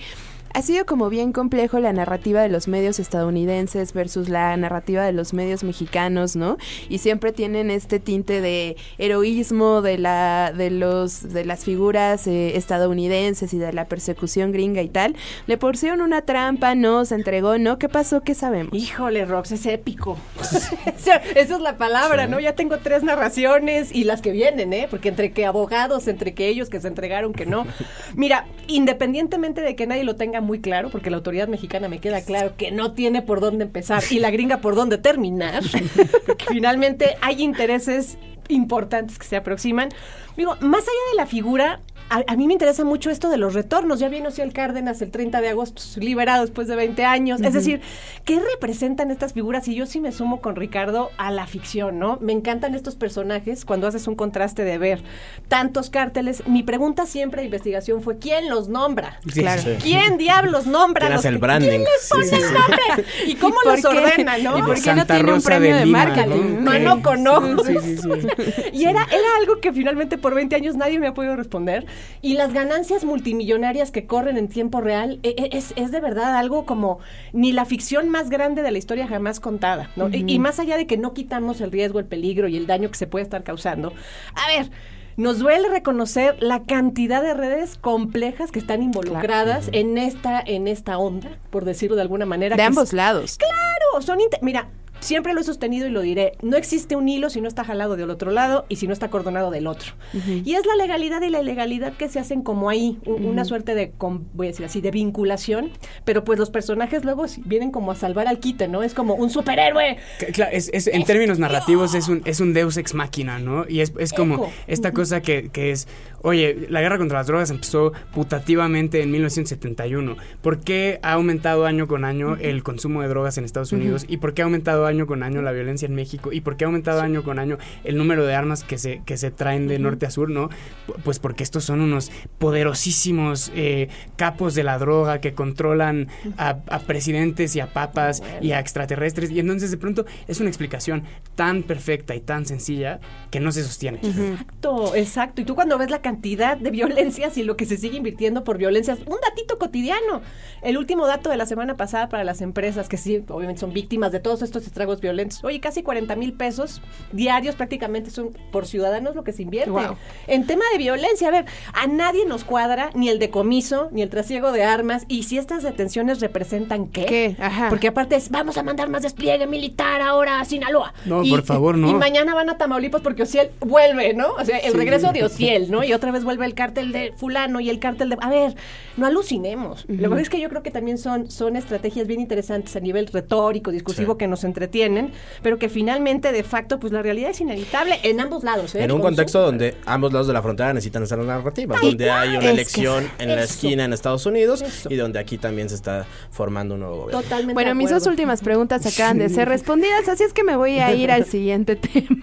Ha sido como bien complejo la narrativa de los medios estadounidenses versus la narrativa de los medios mexicanos, ¿no? Y siempre tienen este tinte de heroísmo de la de los de las figuras eh, estadounidenses y de la persecución gringa y tal. Le pusieron una trampa, no, se entregó, ¿no? ¿Qué pasó? ¿Qué sabemos? Híjole, Rox, es épico. O sea, esa es la palabra, sí. ¿no? Ya tengo tres narraciones y las que vienen, ¿eh? Porque entre que abogados, entre que ellos que se entregaron, que no. Mira, independientemente de que nadie lo tenga muy claro, porque la autoridad mexicana me queda claro que no tiene por dónde empezar y la gringa por dónde terminar, porque finalmente hay intereses importantes que se aproximan. Digo, más allá de la figura, a, a mí me interesa mucho esto de los retornos. Ya vino Ociel Cárdenas el treinta de agosto, liberado después de veinte años. Uh-huh. Es decir, ¿qué representan estas figuras? Y yo sí me sumo con Ricardo a la ficción, ¿no? Me encantan estos personajes cuando haces un contraste de ver tantos cárteles. Mi pregunta siempre de investigación fue, ¿quién los nombra? Sí, claro. Sí. ¿Quién diablos nombra? ¿Quién hace el branding? ¿Quién les pone sí, sí, el nombre? ¿Y cómo ¿Y los ordena, no? ¿Y por qué no tiene un premio de, de marketing? Mano con ojo. Sí, sí, sí. Y era, era algo que finalmente por veinte años nadie me ha podido responder. Y las ganancias multimillonarias que corren en tiempo real es, es de verdad algo como ni la ficción más grande de la historia jamás contada, ¿no? Uh-huh. y, y más allá de que no quitamos el riesgo, el peligro y el daño que se puede estar causando. A ver, nos duele reconocer la cantidad de redes complejas que están involucradas claro. en esta en esta onda, por decirlo de alguna manera. De que ambos es, lados. Claro, son... Inter- Mira, siempre lo he sostenido y lo diré, no existe un hilo si no está jalado del otro lado y si no está acordonado del otro. Uh-huh. Y es la legalidad y la ilegalidad que se hacen como ahí, un, uh-huh. una suerte de, voy a decir así, de vinculación, pero pues los personajes luego vienen como a salvar al quite, ¿no? Es como un superhéroe. Claro, es, es, en términos narrativos es un, es un deus ex machina, ¿no? Y es, es como Eco. esta cosa que, que es, oye, la guerra contra las drogas empezó putativamente en mil novecientos setenta y uno. ¿Por qué ha aumentado año con año uh-huh. el consumo de drogas en Estados Unidos? Uh-huh. ¿Y por qué ha aumentado año con año la violencia en México? ¿Y por qué ha aumentado sí. año con año el número de armas que se, que se traen de uh-huh. norte a sur, no? Pues porque estos son unos poderosísimos eh, capos de la droga que controlan a, a presidentes y a papas bueno. y a extraterrestres, y entonces de pronto es una explicación tan perfecta y tan sencilla que no se sostiene. Uh-huh. Exacto, exacto. Y tú cuando ves la cantidad de violencias y lo que se sigue invirtiendo por violencias, un datito cotidiano. El último dato de la semana pasada para las empresas que sí, obviamente son víctimas de todos estos estragos violentos. Oye, casi cuarenta mil pesos diarios prácticamente son por ciudadanos lo que se invierte. Wow. En tema de violencia, a ver, a nadie nos cuadra ni el decomiso, ni el trasiego de armas, y si estas detenciones representan ¿qué? ¿Qué? Ajá. Porque aparte es, vamos a mandar más despliegue militar ahora a Sinaloa. No, y, por favor, no. Y mañana van a Tamaulipas porque Ociel vuelve, ¿no? O sea, el sí. regreso de Ociel, ¿no? Y otra vez vuelve el cártel de fulano y el cártel de... A ver, no alucinemos. Uh-huh. Lo que pasa es que yo creo que también son, son estrategias bien interesantes a nivel retórico, discursivo, sí. que nos entretienen, pero que finalmente, de facto, pues la realidad es inevitable en ambos lados, ¿eh? En un contexto donde ambos lados de la frontera necesitan estar narrativas, Ay, donde hay una elección que, en eso. la esquina en Estados Unidos eso. y donde aquí también se está formando un nuevo gobierno. Totalmente. Bueno, mis dos últimas preguntas acaban de ser respondidas, así es que me voy a ir al siguiente tema.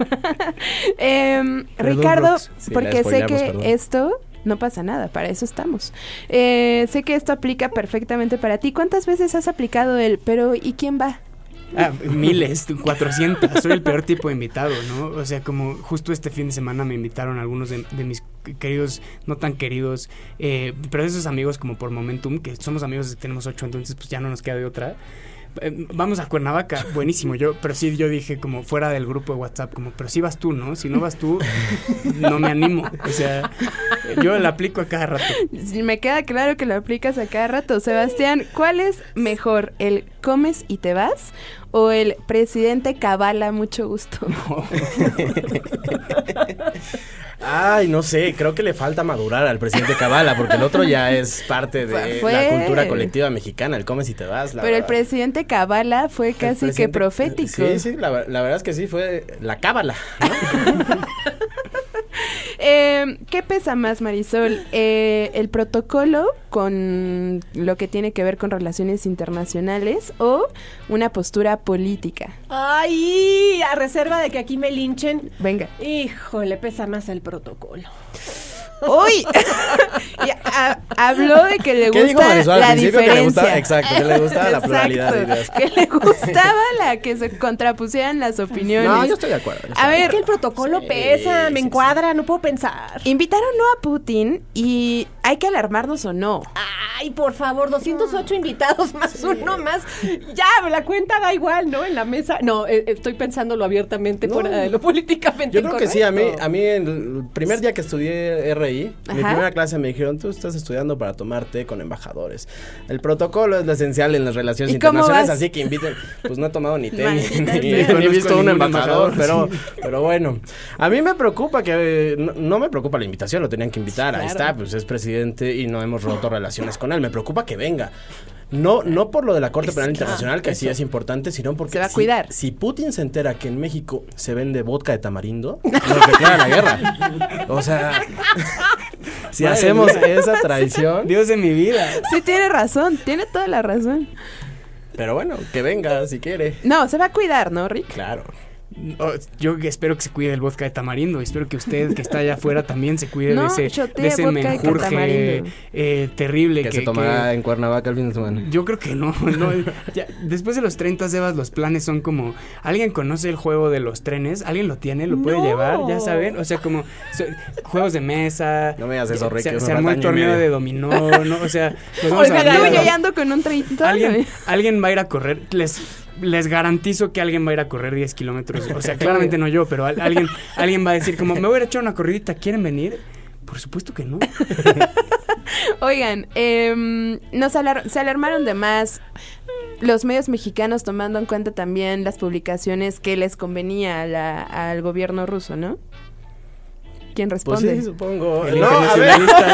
eh, Ricardo, sí, porque sé que perdón. esto... No pasa nada, para eso estamos. Eh, sé que esto aplica perfectamente para ti. ¿Cuántas veces has aplicado el pero y quién va? Ah, miles, cuatrocientas. Soy el peor tipo de invitado, ¿no? O sea, como justo este fin de semana me invitaron algunos de, de mis queridos, no tan queridos, eh, pero esos amigos como por Momentum, que somos amigos, tenemos ocho, entonces pues ya no nos queda de otra. Vamos a Cuernavaca, buenísimo, yo, pero sí yo dije como fuera del grupo de WhatsApp, como, pero sí vas tú, ¿no? Si no vas tú, no me animo, o sea, yo la aplico a cada rato. Sí, me queda claro que lo aplicas a cada rato. Sebastián, ¿cuál es mejor, el comes y te vas o el presidente Kabala, mucho gusto? No. Ay, no sé, creo que le falta madurar al presidente Kabala, porque el otro ya es parte de fue. la cultura colectiva mexicana, el comes y te vas. La Pero verdad. el presidente Kabala fue casi que profético. Sí, sí, la, la verdad es que sí, fue la cábala, ¿no? eh, ¿Qué pesa más, Marisol? Eh, ¿El protocolo con lo que tiene que ver con relaciones internacionales o una postura política? ¡Ay! A reserva de que aquí me linchen. Venga. Híjole, pesa más el protocolo. ¡Uy! a, habló de que le gusta la diferencia. Que le gustaba, exacto, que le gustaba la pluralidad de ideas. Que le gustaba la que se contrapusieran las opiniones. No, yo estoy de acuerdo. Estoy a ver, es que el protocolo sí, pesa, me sí, encuadra, sí. no puedo pensar. Invitaron no a Putin y hay que alarmarnos o no. Ay, por favor, doscientos ocho invitados más sí. uno más. Ya, la cuenta da igual, ¿no? En la mesa. No, eh, estoy pensándolo abiertamente no. fuera de lo políticamente Yo creo incorrecto. que sí, a mí, a mí el primer día que estudié R I, Ajá. mi primera clase me dijeron, tú estás estudiando para tomar té con embajadores. El protocolo es lo esencial en las relaciones internacionales, así que inviten. Pues no he tomado ni té, ni, ni, ni he visto un embajador, embajador pero, sí. pero bueno. A mí me preocupa que, no, no me preocupa la invitación, lo tenían que invitar, claro. ahí está, pues es presidente y no hemos roto relaciones con él, me preocupa que venga. No, no por lo de la Corte es Penal claro, Internacional, que eso. sí es importante, sino porque se va a si, cuidar. si Putin se entera que en México se vende vodka de tamarindo, nos declara la guerra. O sea, si Madre hacemos mía. esa traición. Dios de mi vida. Sí, tiene razón, tiene toda la razón. Pero bueno, que venga si quiere. No, se va a cuidar, ¿no, Rick? Claro. Oh, yo espero que se cuide el vodka de tamarindo. Espero que usted, que está allá afuera, también se cuide no, de ese, de ese menjurje eh, terrible. Que, que se tomará que, en Cuernavaca el fin de semana. Yo creo que no. no ya, después de los treinta, Sebas, los planes son como... ¿Alguien conoce el juego de los trenes? ¿Alguien lo tiene? ¿Lo puede no. llevar? ¿Ya saben? O sea, como so, juegos de mesa. No me digas eso, Rick. Se, se armó el torneo de dominó, ¿no? O sea... Pues vamos Oiga, a yo ya ando con un treinta. ¿Alguien, alguien va a ir a correr. Les... Les garantizo que alguien va a ir a correr diez kilómetros. O sea, claramente no yo, pero a, alguien, alguien va a decir como, me voy a ir a echar una corridita, ¿quieren venir? Por supuesto que no. Oigan, eh, nos alar- se alarmaron de más los medios mexicanos, tomando en cuenta también las publicaciones que les convenía a la, al gobierno ruso, ¿no? ¿Quién responde? Pues sí, supongo. El no, a ver.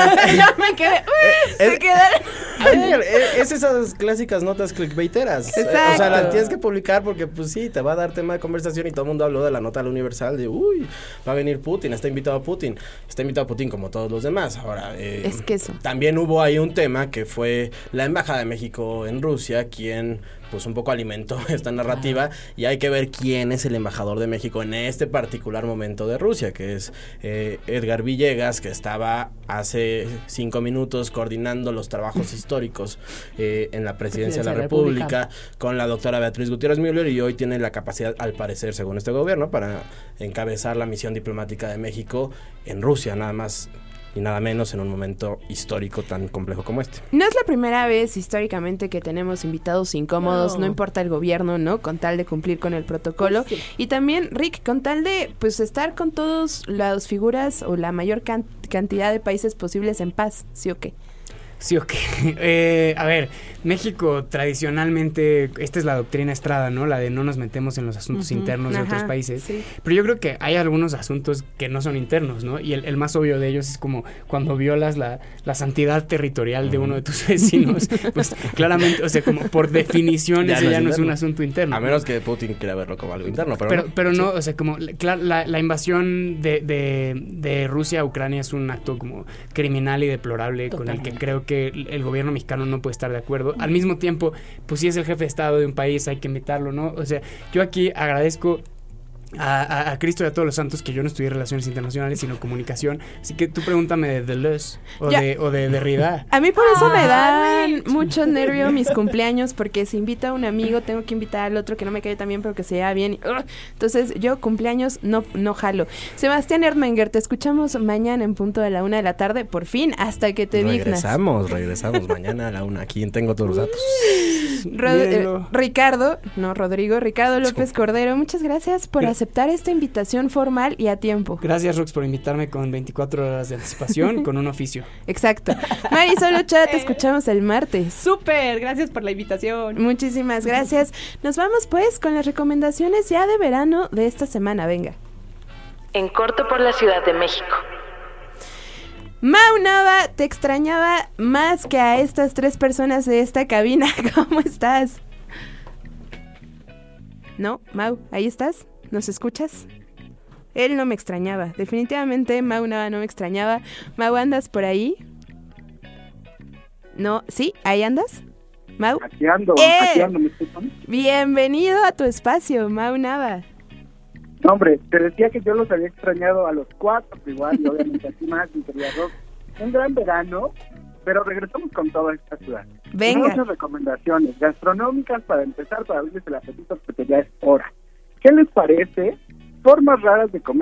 Ya me quedé. Uy, se quedaron. A ver, es esas clásicas notas clickbaiteras. Exacto. O sea, las tienes que publicar porque, pues sí, te va a dar tema de conversación y todo el mundo habló de la nota al Universal de, uy, va a venir Putin, está invitado a Putin. Está invitado a Putin como todos los demás. Ahora, eh, es que eso. También hubo ahí un tema que fue la Embajada de México en Rusia, quien... pues un poco alimentó esta narrativa y hay que ver quién es el embajador de México en este particular momento de Rusia, que es eh, Edgar Villegas, que estaba hace cinco minutos coordinando los trabajos históricos eh, en la presidencia de la, de la República, República con la doctora Beatriz Gutiérrez Müller, y hoy tiene la capacidad, al parecer, según este gobierno, para encabezar la misión diplomática de México en Rusia, nada más y nada menos en un momento histórico tan complejo como este. No es la primera vez históricamente que tenemos invitados incómodos, no, no importa el gobierno, ¿no? Con tal de cumplir con el protocolo. Sí. Y también, Rick, con tal de, pues, estar con todas las figuras o la mayor can- cantidad de países posibles en paz, ¿sí o qué? Sí, ok. Eh, a ver, México tradicionalmente, esta es la doctrina Estrada, ¿no? La de no nos metemos en los asuntos uh-huh, internos ajá, de otros países. Sí. Pero yo creo que hay algunos asuntos que no son internos, ¿no? Y el, el más obvio de ellos es como cuando violas la, la santidad territorial uh-huh. de uno de tus vecinos. Pues claramente, o sea, como por definición ya ese no ya no es un asunto interno. A menos que Putin quiera verlo como algo interno, pero Pero no, pero sí. no o sea, como la, la, la invasión de, de, de Rusia a Ucrania es un acto como criminal y deplorable Totalmente. Con el que creo que el, el gobierno mexicano no puede estar de acuerdo. Al mismo tiempo, pues si es el jefe de Estado de un país, hay que invitarlo, ¿no? O sea, yo aquí agradezco A, a, a Cristo y a todos los santos que yo no estudié Relaciones Internacionales, sino Comunicación. Así que tú pregúntame de Deleuze o ya. de, o de Derrida. A mí por eso ah, me dan right. mucho nervio mis cumpleaños, porque si invito a un amigo, tengo que invitar al otro que no me cae tan bien, pero que se lleva bien. Uh, entonces, yo cumpleaños no, no jalo. Sebastián Erdmenger, te escuchamos mañana en punto de la una de la tarde, por fin, hasta que te dignas. Regresamos, regresamos mañana a la una. Aquí tengo todos los datos. Rod- eh, Ricardo, no Rodrigo, Ricardo López Cordero, muchas gracias por hacer aceptar esta invitación formal y a tiempo. Gracias, Rox, por invitarme con veinticuatro horas de anticipación con un oficio. Exacto. Marisol Ochoa, te escuchamos el martes. Súper, gracias por la invitación. Muchísimas gracias. Nos vamos pues con las recomendaciones ya de verano de esta semana. Venga. En corto por la Ciudad de México. Mau Nava, te extrañaba más que a estas tres personas de esta cabina. ¿Cómo estás? No, Mau, ¿ahí estás? ¿Nos escuchas? Él no me extrañaba. Definitivamente Mau Nava no me extrañaba. Mau, ¿andas por ahí? No, ¿sí? ¿Ahí andas? Mau. Aquí ando, ¡Eh! aquí ando, ¿me escuchan? Bienvenido a tu espacio, Mau Nava. No, hombre, te decía que yo los había extrañado a los cuatro, igual, y obviamente aquí más, mi querida Rox. Un gran verano, pero regresamos con toda esta ciudad. Venga. Muchas recomendaciones gastronómicas para empezar, para abrirles el apetito, porque ya es hora. ¿Qué les parece? Formas raras de comer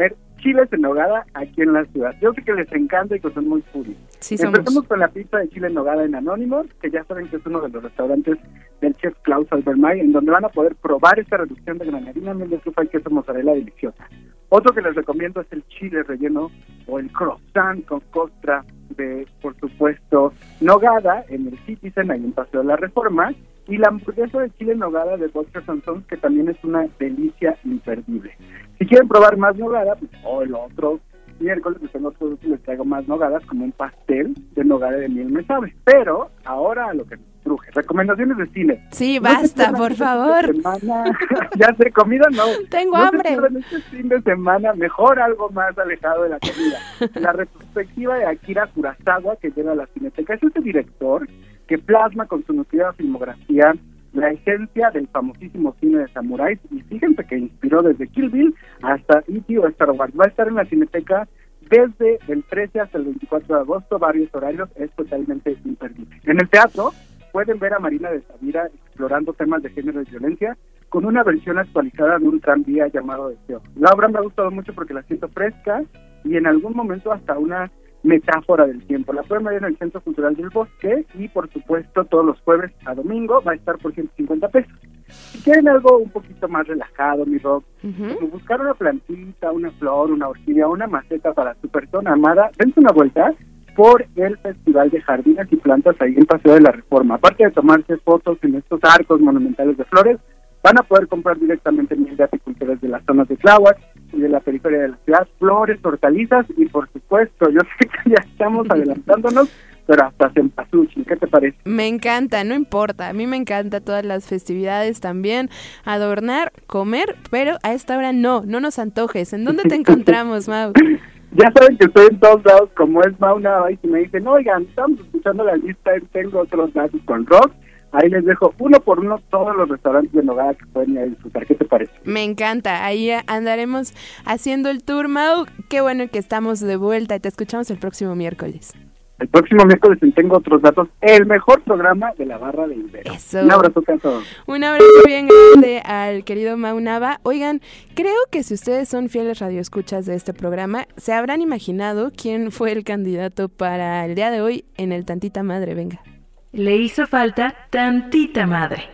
chiles en nogada aquí en la ciudad. Yo sé que les encanta y que son muy puris. Sí, somos. Empezamos con la pizza de chile en nogada en Anónimos, que ya saben que es uno de los restaurantes del chef Klaus Albermay, en donde van a poder probar esta reducción de granadina, miel de trufa y queso mozzarella deliciosa. Otro que les recomiendo es el chile relleno o el croissant con costra de, por supuesto, nogada en el Citizen, ahí en Paseo de la Reforma, y la hamburguesa de chile en nogada de Buster Sons, que también es una delicia imperdible. Si quieren probar más nogada, pues oh, el otro miércoles pues tengo otros, les traigo más nogadas, como un pastel de nogada de miel me sabe. Pero ahora a lo que nos truje, recomendaciones de cine. Sí, basta, no por favor. Semana, ya sé, comida no. Tengo no hambre. En este fin de semana, mejor algo más alejado de la comida. La retrospectiva de Akira Kurosawa que llega a la Cineteca. Es este director que plasma con su nutrida filmografía la esencia del famosísimo cine de samuráis, y fíjense que inspiró desde Kill Bill hasta E T o Star Wars. Va a estar en la Cineteca desde el trece hasta el veinticuatro de agosto, varios horarios, es totalmente imperdible. En el teatro pueden ver a Marina de Tavira explorando temas de género y violencia con una versión actualizada de un tranvía llamado Deseo. La obra me ha gustado mucho porque la siento fresca y en algún momento hasta una metáfora del tiempo. La pueden ver en el Centro Cultural del Bosque y, por supuesto, todos los jueves a domingo va a estar por ciento cincuenta pesos. Si quieren algo un poquito más relajado, mi rock, uh-huh. como buscar una plantita, una flor, una orquídea, una maceta para su persona amada, dense una vuelta por el Festival de Jardines y Plantas ahí en Paseo de la Reforma. Aparte de tomarse fotos en estos arcos monumentales de flores, van a poder comprar directamente miel de apicultores de las zonas de Tláhuac y de la periferia de la ciudad, flores, hortalizas y, por supuesto, yo sé que ya estamos adelantándonos, pero hasta cempasúchil, ¿qué te parece? Me encanta, no importa, a mí me encanta todas las festividades también, adornar, comer, pero a esta hora no, no nos antojes. ¿En dónde te encontramos, Mau? Ya saben que estoy en todos lados, como es Mau Nava, y si me dicen, oigan, estamos escuchando la lista, tengo otros datos con rock, ahí les dejo uno por uno todos los restaurantes de nogada que pueden ir a disfrutar. ¿Qué te parece? Me encanta. Ahí andaremos haciendo el tour, Mau. Qué bueno que estamos de vuelta y te escuchamos el próximo miércoles. El próximo miércoles en Tengo Otros Datos, el mejor programa de la barra de Ibero. Eso. Un abrazo a todos. Un abrazo bien grande al querido Mau Nava. Oigan, creo que si ustedes son fieles radioescuchas de este programa, se habrán imaginado quién fue el candidato para el día de hoy en el Tantita Madre. Venga. Le hizo falta tantita madre.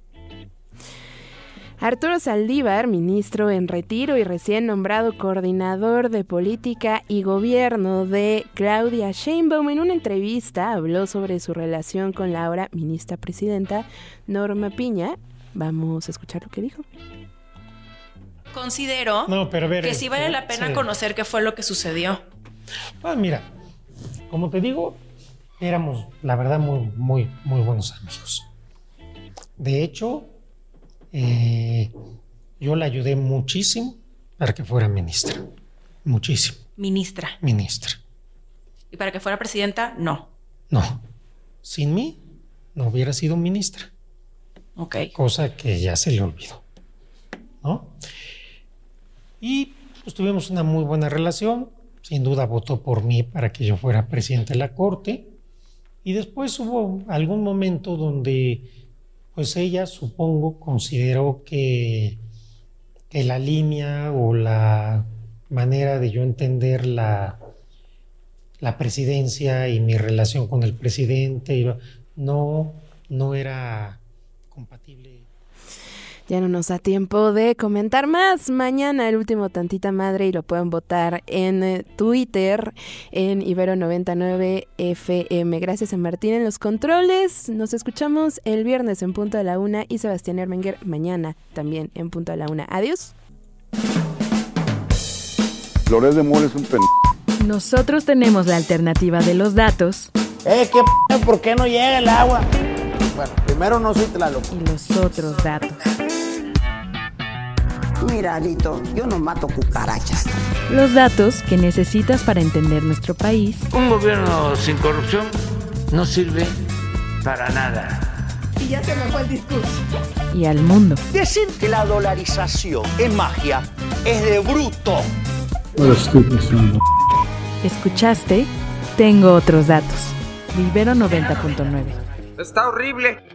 Arturo Saldívar, ministro en retiro y recién nombrado coordinador de política y gobierno de Claudia Sheinbaum, en una entrevista habló sobre su relación con la ahora ministra presidenta Norma Piña. Vamos a escuchar lo que dijo. Considero no, pero ver, que sí vale la pena sí. conocer qué fue lo que sucedió. Ah, mira, como te digo, éramos, la verdad, muy, muy, muy buenos amigos. De hecho, eh, yo la ayudé muchísimo para que fuera ministra. Muchísimo. Ministra. Ministra. ¿Y para que fuera presidenta? No. No. Sin mí, no hubiera sido ministra. Ok. Cosa que ya se le olvidó, ¿no? Y pues tuvimos una muy buena relación. Sin duda votó por mí para que yo fuera presidente de la Corte. Y después hubo algún momento donde, pues ella, supongo, consideró que, que la línea o la manera de yo entender la, la presidencia y mi relación con el presidente no, no era compatible. Ya no nos da tiempo de comentar más. Mañana el último Tantita Madre y lo pueden votar en Twitter, en Ibero noventa y nueve F M. Gracias a Martín en los controles. Nos escuchamos el viernes en punto de la una y Sebastián Ermenger mañana también en punto de la una. Adiós. Flores de Mora es un pen... Nosotros tenemos la alternativa de los datos. Eh, ¿qué p***? ¿Por qué no llega el agua? Bueno, primero no soy Tlaloc. Y los otros datos. Mira, Alito, yo no mato cucarachas. Los datos que necesitas para entender nuestro país. Un gobierno sin corrupción no sirve para nada. Y ya se me fue el discurso. Y al mundo. Decir que la dolarización es magia es de bruto. Lo estoy pensando. Escuchaste Tengo Otros Datos. De Ibero noventa punto nueve. Está horrible.